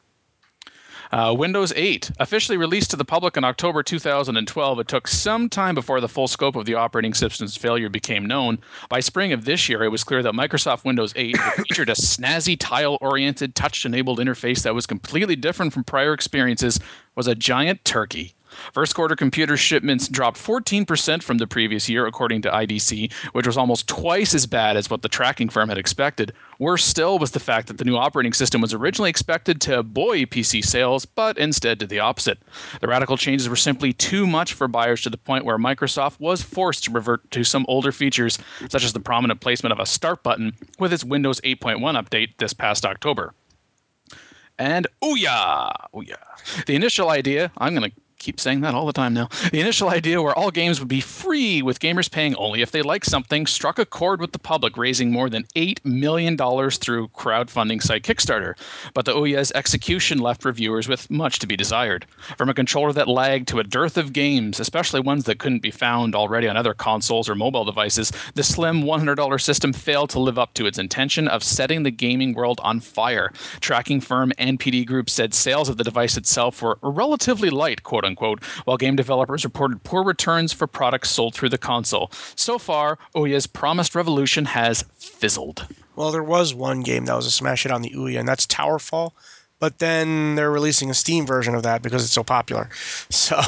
Uh, Windows eight, officially released to the public in October two thousand twelve, it took some time before the full scope of the operating system's failure became known. By spring of this year, it was clear that Microsoft Windows eight, which featured a snazzy tile-oriented, touch-enabled interface that was completely different from prior experiences, was a giant turkey. First quarter computer shipments dropped fourteen percent from the previous year, according to I D C, which was almost twice as bad as what the tracking firm had expected. Worse still was the fact that the new operating system was originally expected to buoy P C sales, but instead did the opposite. The radical changes were simply too much for buyers to the point where Microsoft was forced to revert to some older features, such as the prominent placement of a start button with its Windows eight point one update this past October. And Ouya! Ouya. The initial idea, I'm going to keep saying that all the time now. The initial idea where all games would be free with gamers paying only if they like something struck a chord with the public, raising more than eight million dollars through crowdfunding site Kickstarter. But the Ouya's execution left reviewers with much to be desired. From a controller that lagged to a dearth of games, especially ones that couldn't be found already on other consoles or mobile devices, the slim one hundred dollars system failed to live up to its intention of setting the gaming world on fire. Tracking firm N P D Group said sales of the device itself were relatively light, quote-unquote, while game developers reported poor returns for products sold through the console. So far, Ouya's promised revolution has fizzled. Well, there was one game that was a smash hit on the Ouya, and that's Towerfall. But then they're releasing a Steam version of that because it's so popular. So,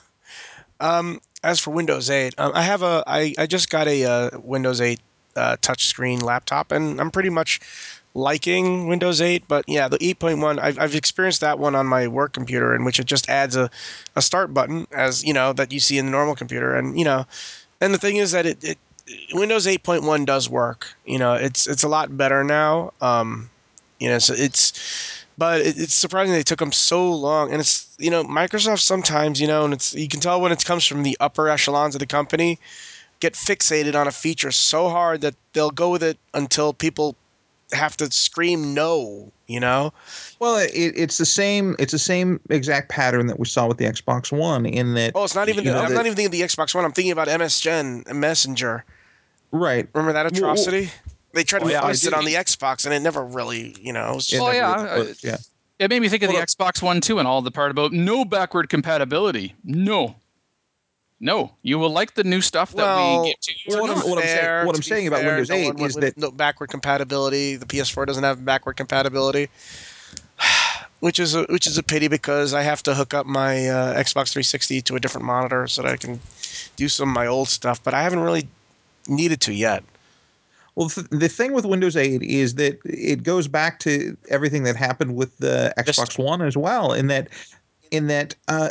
um, as for Windows eight, um, I have a I, I just got a uh, Windows eight uh, touchscreen laptop, and I'm pretty much liking Windows eight. But yeah, the eight point one, I've, I've experienced that one on my work computer, in which it just adds a, a start button, as you know, that you see in the normal computer, and you know, and the thing is that it, it Windows eight point one does work. You know, it's it's a lot better now. Um, you know, so it's, but it, it's surprising they took them so long. And it's, you know, Microsoft sometimes, you know, and it's, you can tell when it comes from the upper echelons of the company, get fixated on a feature so hard that they'll go with it until people have to scream no, you know? Well, it, it's the same. It's the same exact pattern that we saw with the Xbox One. In that, Oh, it's not even. you The, know, I'm the, not even thinking of the Xbox One. I'm thinking about M S Gen, Messenger. right. Remember that Well, atrocity? They tried to Oh, yeah, I force it do. on the Xbox, and it never really, you know. It was It just, Oh never yeah, really uh, worked, yeah. it made me think of Well, the Xbox One too, and all the part about no backward compatibility. No, no, you will like the new stuff that we well, give to you to or what be I'm not. what I'm saying fair, what to I'm be saying about fair, Windows no eight one went is with that no backward compatibility. The P S four doesn't have backward compatibility, which is a, which is a pity because I have to hook up my uh, Xbox three sixty to a different monitor so that I can do some of my old stuff. But I haven't really needed to yet. well, th- the thing with Windows eight is that it goes back to everything that happened with the Vista. Xbox One as well. In that, in that, uh,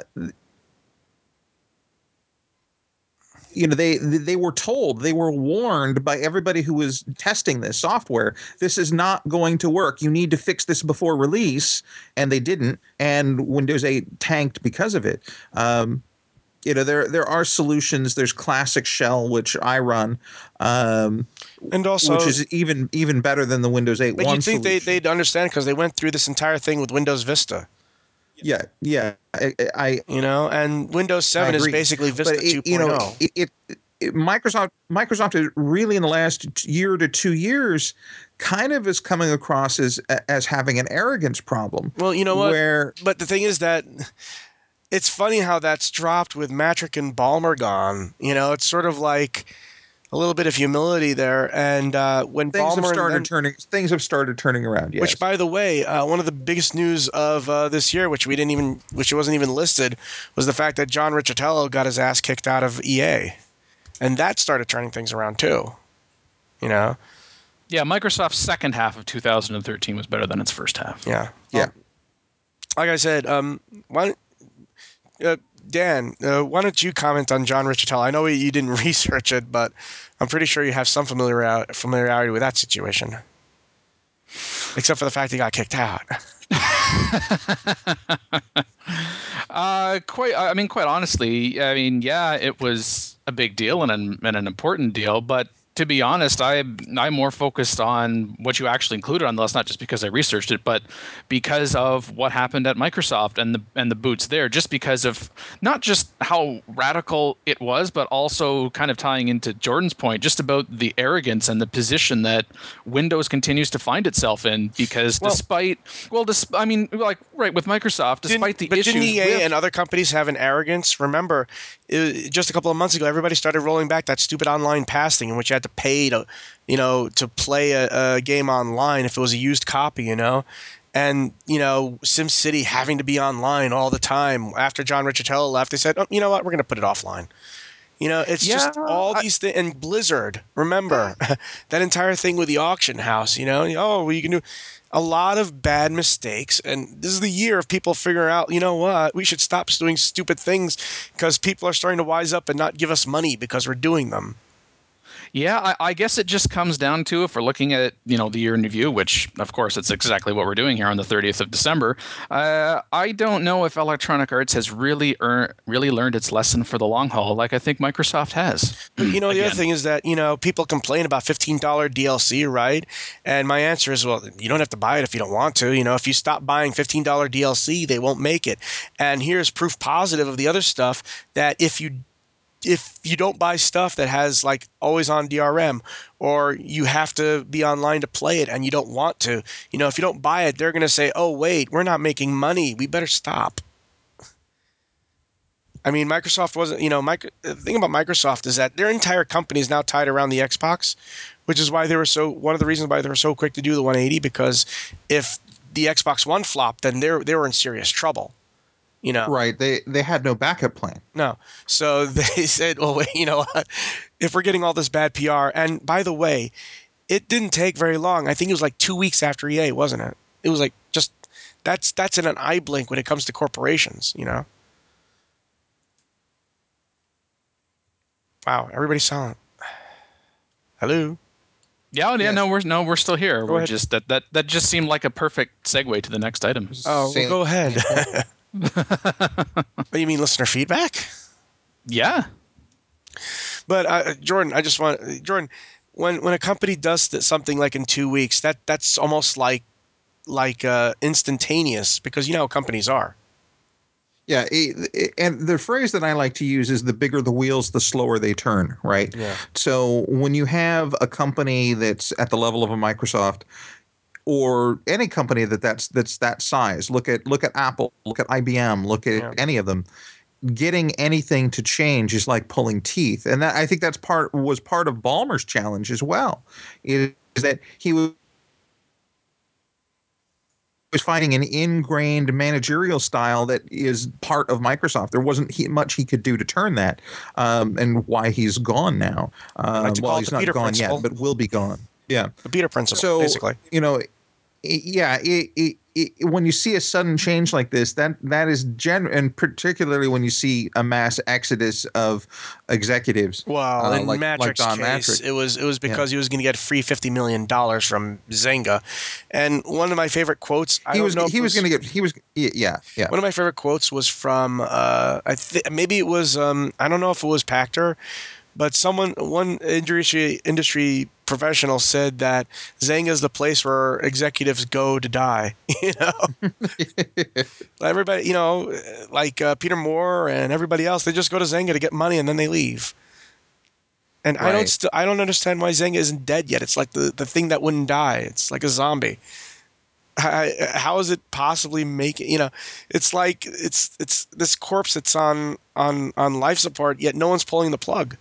you know, they they were told, they were warned by everybody who was testing this software, this is not going to work. You need to fix this before release, and they didn't. And Windows eight tanked because of it. Um, you know, there there are solutions. There's Classic Shell, which I run, um, And which also, is even even better than the Windows eight but one you'd think they, solution. they'd understand because they went through this entire thing with Windows Vista, Yeah, yeah, I, I you know, and Windows I seven is agree. basically But Vista it, you know, 2.0. it, it, it Microsoft Microsoft is really in the last year to two years kind of is coming across as as having an arrogance problem. Well, you know what? Where But the thing is that it's funny how that's dropped with Matrick and Balmer gone. You know, it's sort of like a little bit of humility there. And uh, when things have Balmer and started then, turning things have started turning around. which Yes. by the way, uh, one of the biggest news of uh, this year, which we didn't even, which wasn't even listed, was the fact that John Riccitello got his ass kicked out of E A, and that started turning things around too. You know, Yeah, Microsoft's second half of two thousand thirteen was better than its first half. yeah, Yeah. Um, like I said, um, why don't, uh, Dan, uh, why don't you comment on John Riccitello? I know you didn't research it, but I'm pretty sure you have some familiar, familiarity with that situation, except for the fact he got kicked out. Uh, quite. I mean, quite honestly, I mean, yeah, it was a big deal and an, and an important deal. But to be honest, I I'm more focused on what you actually included on the list, not just because I researched it, but because of what happened at Microsoft and the and the boots there. Just because of not just how radical it was, but also kind of tying into Jordan's point, just about the arrogance and the position that Windows continues to find itself in. Because Well, despite, well, dis, I mean, like right with Microsoft, despite didn't, the but didn't issues E A with and other companies have an arrogance? Remember, it, just a couple of months ago, everybody started rolling back that stupid online pass thing in which you had to pay to, you know, to play a, a game online if it was a used copy, you know. And, you know, SimCity having to be online all the time. After John Riccitello left, they said, oh, you know what, we're going to put it offline. You know, it's yeah, just all I, these things. And Blizzard, remember that entire thing with the auction house, you know? Oh, well, you can do a lot of bad mistakes. And this is the year of people figuring out, you know what, we should stop doing stupid things because people are starting to wise up and not give us money because we're doing them. Yeah, I, I guess it just comes down to, if we're looking at, you know, the year in review, which of course it's exactly what we're doing here on the thirtieth of December. Uh, I don't know if Electronic Arts has really earned, really learned its lesson for the long haul, like I think Microsoft has. But you know, the other Again. thing is that, you know, people complain about fifteen dollars D L C, right? And my answer is, well, you don't have to buy it if you don't want to. You know, if you stop buying fifteen dollars D L C, they won't make it. And here's proof positive of the other stuff, that if you if you don't buy stuff that has like always on D R M, or you have to be online to play it and you don't want to, you know, if you don't buy it, they're going to say, oh, wait, we're not making money. We better stop. I mean, Microsoft wasn't, you know, micro, the thing about Microsoft is that their entire company is now tied around the Xbox, which is why they were so, one of the reasons why they were so quick to do the one eighty, because if the Xbox One flopped, then they they were in serious trouble. You know, Right. They they had no backup plan. no. So they said, well, wait, you know what? If we're getting all this bad P R, and by the way, it didn't take very long. I think it was like two weeks after E A, wasn't it? It was like just, that's that's in an eye blink when it comes to corporations, you know? Wow, everybody's silent. Hello? Yeah, yeah, Yes. no, we're no, we're still here. Go we're ahead. just that that that just seemed like a perfect segue to the next item. Oh, well, Same- go ahead. What do you mean, listener feedback? Yeah. But uh, Jordan, I just want Jordan, when when a company does th- something like in two weeks, that that's almost like like uh, instantaneous, because you know how companies are. Yeah, it, it- and the phrase that I like to use is the bigger the wheels, the slower they turn, right? Yeah. So when you have a company that's at the level of a Microsoft, or any company that that's that's that size, look at look at Apple, look at I B M, look at Yeah. any of them, getting anything to change is like pulling teeth. And that, I think that's part was part of Ballmer's challenge as well, is that he was was finding an ingrained managerial style that is part of Microsoft. There wasn't he, much he could do to turn that, um, and why he's gone now. I like Um, to well, call it he's the not Peter gone principle. yet, but will be gone. Yeah. The Peter principle, So basically. you know, it, yeah, it, it, it, when you see a sudden change like this, that that is gen, and particularly when you see a mass exodus of executives, Well, uh, in like like Matrix's Don case, Matrick. it was it was Yeah. because he was going to get free fifty million dollars from Zynga, and one of my favorite quotes. I He don't was know if he it was was going to get he was yeah yeah one of my favorite quotes was from uh, I think maybe it was um, I don't know if it was Pactor, but someone one industry industry professional said that Zynga is the place where executives go to die. You know, everybody, you know, like uh, Peter Moore and everybody else, they just go to Zynga to get money and then they leave. And I don't right. st- I don't understand why Zynga isn't dead yet. It's like the, the thing that wouldn't die. It's like a zombie. I, how is it possibly making, you know, it's like it's it's this corpse that's on on on life support, yet no one's pulling the plug.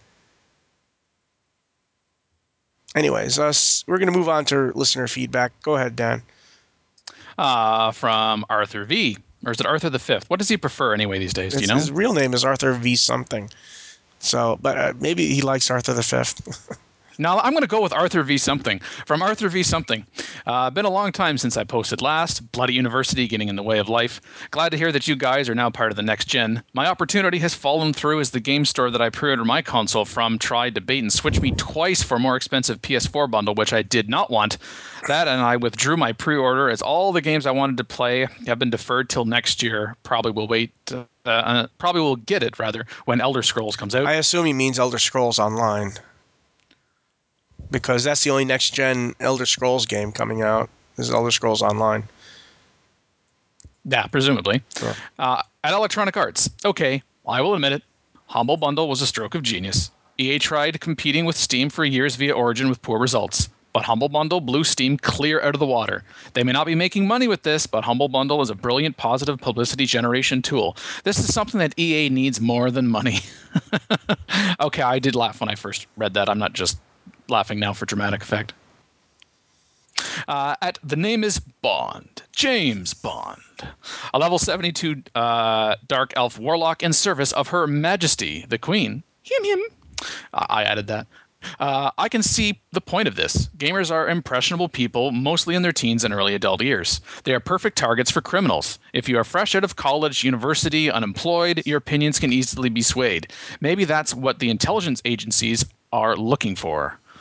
Anyways, us we're gonna move on to listener feedback. Go ahead, Dan. Uh, from Arthur V. Or is it Arthur the Fifth? What does he prefer anyway these days? Do you His, know? his real name is Arthur V something. So, but uh, maybe he likes Arthur the Fifth. Now I'm going to go with Arthur V something from Arthur V something. Uh, been a long time since I posted last. Bloody University getting in the way of life. Glad to hear that you guys are now part of the next gen. My opportunity has fallen through as the game store that I pre-ordered my console from tried to bait and switch me twice for a more expensive P S four bundle, which I did not want. That and I withdrew my pre-order as all the games I wanted to play have been deferred till next year. Probably will wait. Uh, uh, probably will get it rather when Elder Scrolls comes out. I assume he means Elder Scrolls Online, because that's the only next gen Elder Scrolls game coming out is Elder Scrolls Online. Yeah, presumably. Yeah. Uh, at Electronic Arts, okay, I will admit it. Humble Bundle was a stroke of genius. E A tried competing with Steam for years via Origin with poor results, but Humble Bundle blew Steam clear out of the water. They may not be making money with this, but Humble Bundle is a brilliant positive publicity generation tool. This is something that E A needs more than money. Okay, I did laugh when I first read that. I'm not just laughing now for dramatic effect. Uh, at the name is Bond, James Bond, a level seventy-two uh, Dark Elf Warlock in service of Her Majesty, the Queen. Him, him. Uh, I added that. Uh, I can see the point of this. Gamers are impressionable people, mostly in their teens and early adult years. They are perfect targets for criminals. If you are fresh out of college, university, unemployed, your opinions can easily be swayed. Maybe that's what the intelligence agencies are looking for.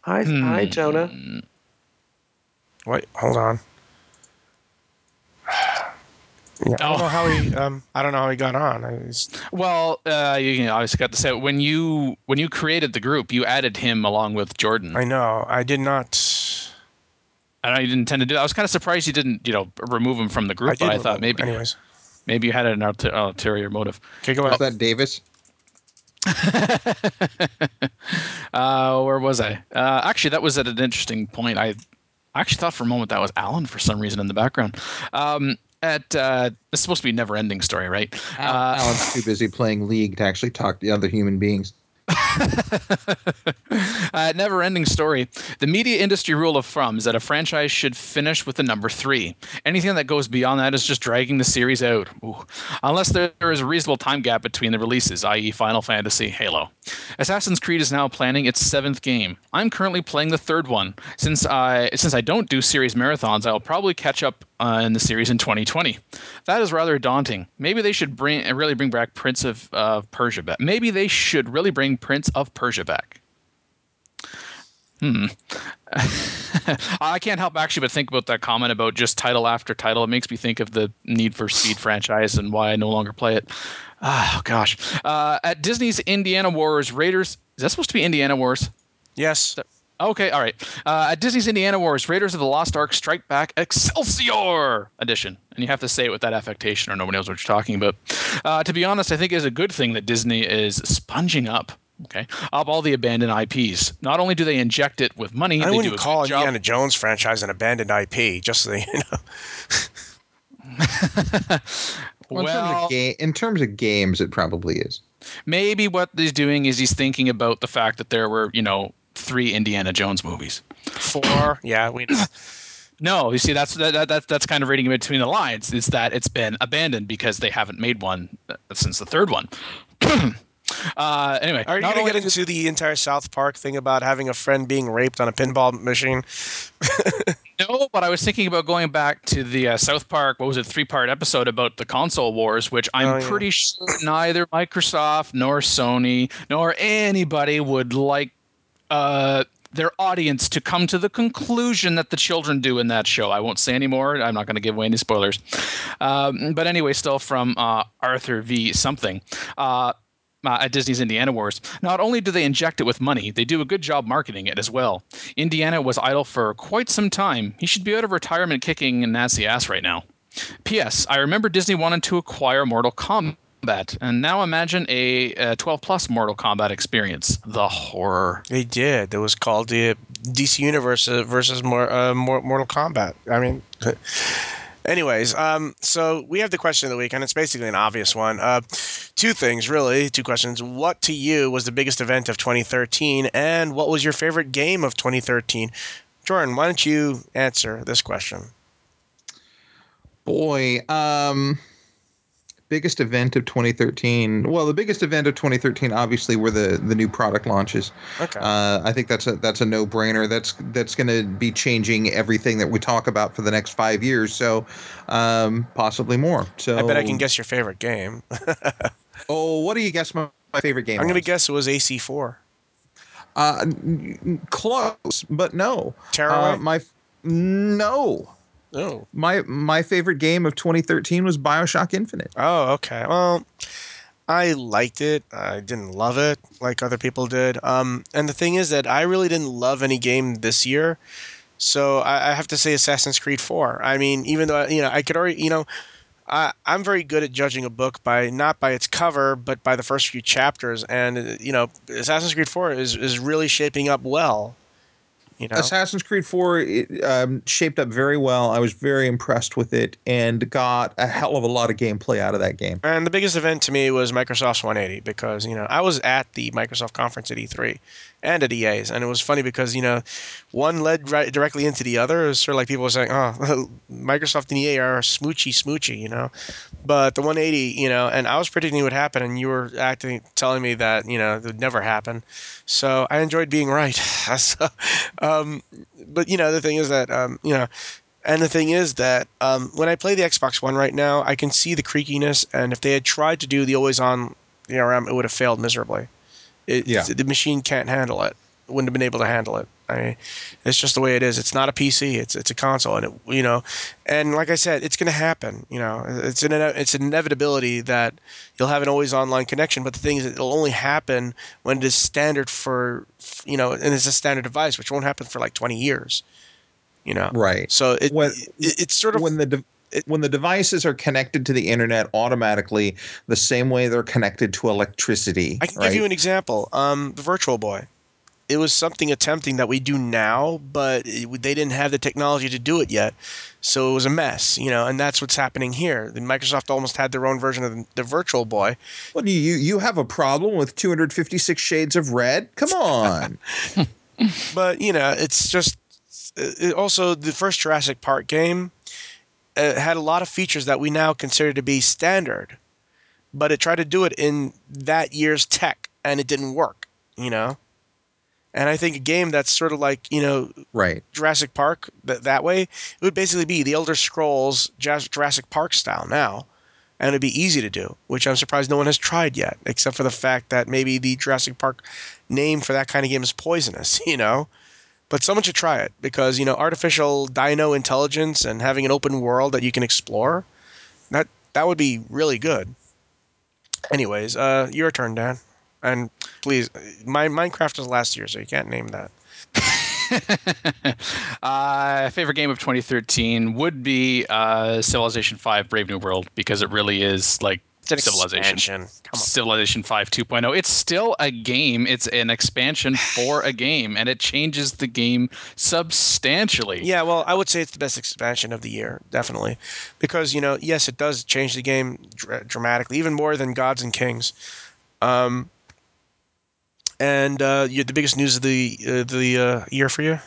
Hi, hi, Jonah. Wait, hold on. Yeah, I don't Oh. know how he. Um, I don't know how he got on. I just, Well, uh, you, you know, I just got to say when you when you created the group, you added him along with Jordan. I know. I did not. I know you didn't intend to do that. I was kind of surprised you didn't, you know, remove him from the group. I did But I remove thought him. maybe, Anyways. maybe you had an ulter- ulterior motive. Okay, go Was ahead. that Davis? Uh, where was I? Uh, actually, that was at an interesting point. I actually thought for a moment that was Alan for some reason in the background. Um, at uh, it's supposed to be a never-ending story, right? Al- Uh, Alan's too busy playing League to actually talk to other human beings. uh, never-ending story. The media industry rule of thumb is that a franchise should finish with the number three. Anything that goes beyond that is just dragging the series out. Ooh. Unless there is a reasonable time gap between the releases, that is. Final Fantasy, Halo. Assassin's Creed is now planning its seventh game. I'm currently playing the third one. Since I since I don't do series marathons, I'll probably catch up uh, in the series in twenty twenty. That is rather daunting. Maybe they should bring really bring back Prince of uh, Persia back. Maybe they should really bring Prince of Persia back. Hmm. I can't help actually but think about that comment about just title after title. It makes me think of the Need for Speed franchise and why I no longer play it. Oh, gosh. Uh, at Disney's Indiana Wars, Raiders... Is that supposed to be Indiana Wars? Yes. Okay, all right. Uh, at Disney's Indiana Wars, Raiders of the Lost Ark Strike Back Excelsior Edition. And you have to say it with that affectation or nobody knows what you're talking about. Uh, to be honest, I think it is a good thing that Disney is sponging up, okay, up all the abandoned I Ps. Not only do they inject it with money, I they wouldn't do a call good job. Indiana Jones franchise an abandoned I P, just so you know. Well, in terms Well, of ga- in terms of games, it probably is. maybe what he's doing is he's thinking about the fact that there were, you know, three Indiana Jones movies. Four. Yeah, we know. No, you see, that's that, that that's kind of reading between the lines. Is that it's been abandoned because they haven't made one uh, since the third one. uh, anyway, Are you not going to only get do- into the entire South Park thing about having a friend being raped on a pinball machine? no, but I was thinking about going back to the uh, South Park. What was it? Three part episode about the console wars, which I'm Oh, yeah. pretty sure neither Microsoft nor Sony nor anybody would like uh, their audience to come to the conclusion that the children do in that show. I won't say any more. I'm not going to give away any spoilers. Um, but anyway, still from uh, Arthur V. something. Uh, uh, at Disney's Indiana Wars. Not only do they inject it with money, they do a good job marketing it as well. Indiana was idle for quite some time. He should be out of retirement kicking Nancy ass right now. P S. I remember Disney wanted to acquire Mortal Kombat, and now imagine a, a twelve plus Mortal Kombat experience. The horror. They did. It was called the D C Universe uh, versus more, uh, more Mortal Kombat. I mean, anyways, um, so we have the question of the week, and it's basically an obvious one. Uh, two things, really, two questions. What to you was the biggest event of twenty thirteen, and what was your favorite game of twenty thirteen? Jordan, why don't you answer this question? Boy, um, biggest event of twenty thirteen. Well, the biggest event of twenty thirteen, obviously, were the the new product launches. Okay. Uh, I think that's a that's a no brainer. That's that's going to be changing everything that we talk about for the next five years. So, um, possibly more. So, I bet I can guess your favorite game. Oh, what do you guess my, my favorite game I'm going to was? guess it was A C four. Uh, n- close, but no. Tearaway? Uh, my f- no. Oh. My my favorite game of twenty thirteen was BioShock Infinite. Oh, okay. Well, I liked it. I didn't love it like other people did. Um, and the thing is that I really didn't love any game this year. So I, I have to say Assassin's Creed four. I mean, even though, you know, I could already, you know, I, I'm very good at judging a book by not by its cover, but by the first few chapters. And, uh, you know, Assassin's Creed four is, is really shaping up well, you know. Assassin's Creed four it, um, shaped up very well. I was very impressed with it and got a hell of a lot of gameplay out of that game. And the biggest event to me was Microsoft's one eighty because, you know, I was at the Microsoft conference at E three and at E A's. And it was funny because, you know, one led right directly into the other. It was sort of like people were saying, oh, Microsoft and E A are smoochy, smoochy, you know. But the one eighty, you know, and I was predicting it would happen, and you were acting, telling me that, you know, it would never happen. So I enjoyed being right. so, um, but, you know, the thing is that, um, you know, and the thing is that um, when I play the Xbox One right now, I can see the creakiness, and if they had tried to do the always-on D R M, it would have failed miserably. It, Yeah. The machine can't handle it. wouldn't have been able to handle it. I mean, it's just the way it is. It's not a P C. It's it's a console, and it, you know, and like I said, it's going to happen. You know, it's an it's an inevitability that you'll have an always online connection. But the thing is, it'll only happen when it is standard for, you know, and it's a standard device, which won't happen for like twenty years. You know, Right. So it, when it it's sort of when the de- it, when the devices are connected to the internet automatically, the same way they're connected to electricity, I can give you right? an example. Um, the Virtual Boy. It was something attempting that we do now, but it, they didn't have the technology to do it yet, so it was a mess, you know. And that's what's happening here. The Microsoft almost had their own version of the, the Virtual Boy. What do you you have a problem with two hundred fifty-six shades of red? Come on. But you know, it's just it also the first Jurassic Park game uh, had a lot of features that we now consider to be standard, but it tried to do it in that year's tech, and it didn't work, you know. And I think a game that's sort of like, you know, Right. Jurassic Park th- that way, it would basically be the Elder Scrolls Jas- Jurassic Park style now. And it'd be easy to do, which I'm surprised no one has tried yet, except for the fact that maybe the Jurassic Park name for that kind of game is poisonous, you know? But someone should try it because, you know, artificial dino intelligence and having an open world that you can explore, that that would be really good. Anyways, uh, your turn, Dan. And please, my Minecraft was last year, so you can't name that. uh, favorite game of twenty thirteen would be uh, Civilization five Brave New World because it really is like It's an Civilization. expansion. Come on. Civilization five 2.0. It's still a game. It's an expansion for a game, and it changes the game substantially. Yeah, well, I would say it's the best expansion of the year, definitely, because you know, yes, it does change the game dr- dramatically, even more than Gods and Kings. Um, and uh, you, the biggest news of the uh, the uh, year for you?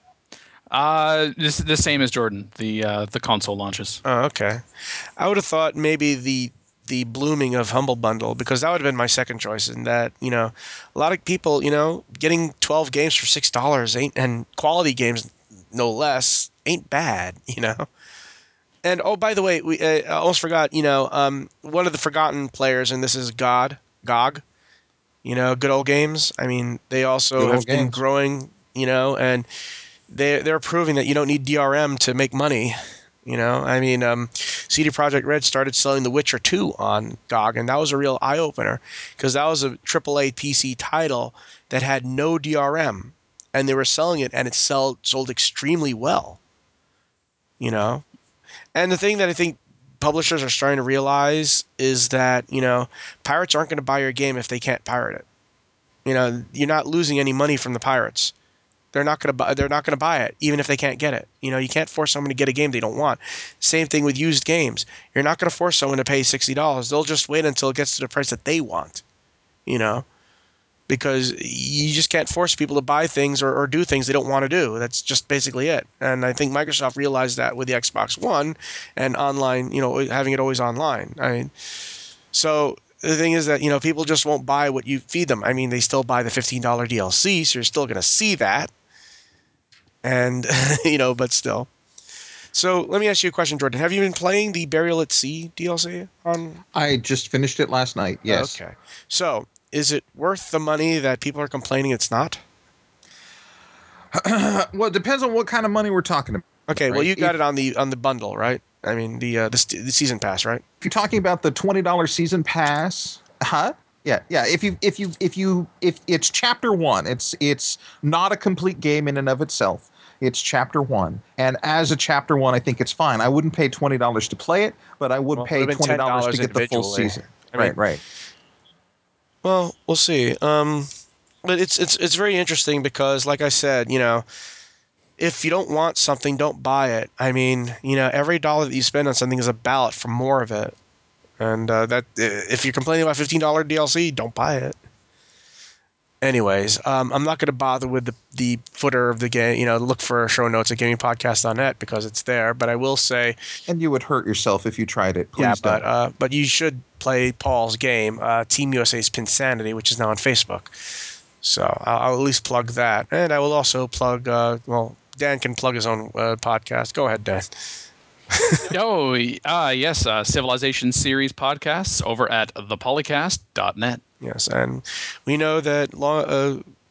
Uh, this the same as Jordan. The uh, the console launches. Oh, okay. I would have thought maybe the the blooming of Humble Bundle because that would have been my second choice. In that, you know, a lot of people, you know, getting twelve games for six dollars ain't and quality games no less ain't bad, you know. And oh, by the way, we uh, I almost forgot. You know, um, one of the forgotten players, and this is God Gog. You know, good old games. I mean, they also Good old have been games. growing. You know, and they they're proving that you don't need D R M to make money. You know, I mean, um, C D Projekt Red started selling The Witcher two on Gog, and that was a real eye opener because that was a triple A P C title that had no D R M, and they were selling it, and it sold sold extremely well. You know, and the thing that I think publishers are starting to realize is that, you know, pirates aren't going to buy your game if they can't pirate it. You know, you're not losing any money from the pirates. They're not going to buy they're not going to buy it even if they can't get it. You know, you can't force someone to get a game they don't want. Same thing with used games. You're not going to force someone to pay sixty dollars. They'll just wait until it gets to the price that they want, you know? Because you just can't force people to buy things or, or do things they don't want to do. That's just basically it. And I think Microsoft realized that with the Xbox One and online, you know, having it always online. I mean, so the thing is that, you know, people just won't buy what you feed them. I mean, they still buy the fifteen dollars D L C, so you're still going to see that. And, you know, but still. So let me ask you a question, Jordan. Have you been playing the Burial at Sea D L C on I just finished it last night. Yes. Okay. So, is it worth the money that people are complaining it's not? Well, it depends on what kind of money we're talking about. Okay, well Right? you got If, it on the on the bundle, right? I mean the uh, the, st- the season pass, right? if you're talking about the twenty dollars season pass, huh? Yeah, yeah. If you if you if you if it's chapter one, it's it's not a complete game in and of itself. It's chapter one, and as a chapter one, I think it's fine. I wouldn't pay twenty dollars to play it, but I would Well, it would pay have been twenty ten dollars to dollars get the full individually. season. I mean, Right, right. well, we'll see. Um, but it's it's it's very interesting because, like I said, you know, if you don't want something, don't buy it. I mean, you know, every dollar that you spend on something is a ballot for more of it. And uh, that if you're complaining about fifteen dollars D L C, don't buy it. Anyways, um, I'm not going to bother with the, the footer of the game, you know, look for show notes at gaming podcast dot net because it's there. But I will say, And you would hurt yourself if you tried it. yeah, Please but don't. uh, but you should play Paul's game, uh, Team U S A's Pinsanity, which is now on Facebook. So I'll, I'll at least plug that. And I will also plug, uh, well, Dan can plug his own uh, podcast. Go ahead, Dan. Oh, uh, yes, uh, Civilization series podcasts over at the polycast dot net. Yes, and we know that long, uh,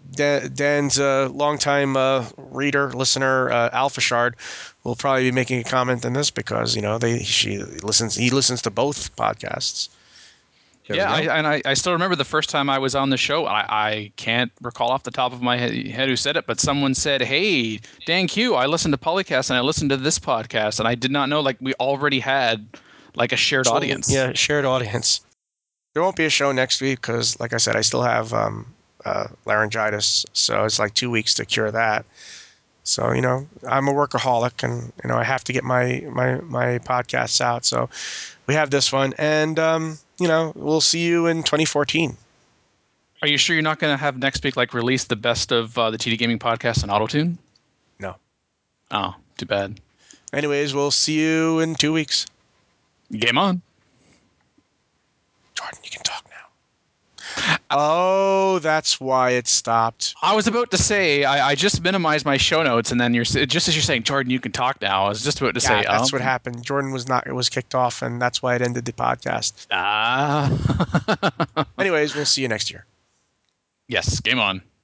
Dan, Dan's uh, longtime uh, reader, listener, uh, Alpha Shard, will probably be making a comment on this because you know they she listens. He listens to both podcasts. There Yeah, I, we go. and I, I still remember the first time I was on the show. I, I can't recall off the top of my he- head who said it, but someone said, "Hey, Dan Q, I listened to Polycast and I listened to this podcast, and I did not know like we already had like a shared So, audience." yeah, shared audience. There won't be a show next week because, like I said, I still have um, uh, laryngitis, so it's like two weeks to cure that. So you know, I'm a workaholic, and you know, I have to get my my my podcasts out. So we have this one, and um, you know, we'll see you in twenty fourteen. Are you sure you're not going to have next week like release the best of uh, the T D Gaming podcast on AutoTune? No. Oh, too bad. Anyways, we'll see you in two weeks. Game on. Jordan, you can talk now. Oh, that's why it stopped. I was about to say I, I just minimized my show notes, and then you're s- just as you're saying, Jordan, you can talk now. I was just about to Yeah, say, that's um, what happened. Jordan was not. It was kicked off, and that's why it ended the podcast. ah, Anyways, we'll see you next year. yes, game on.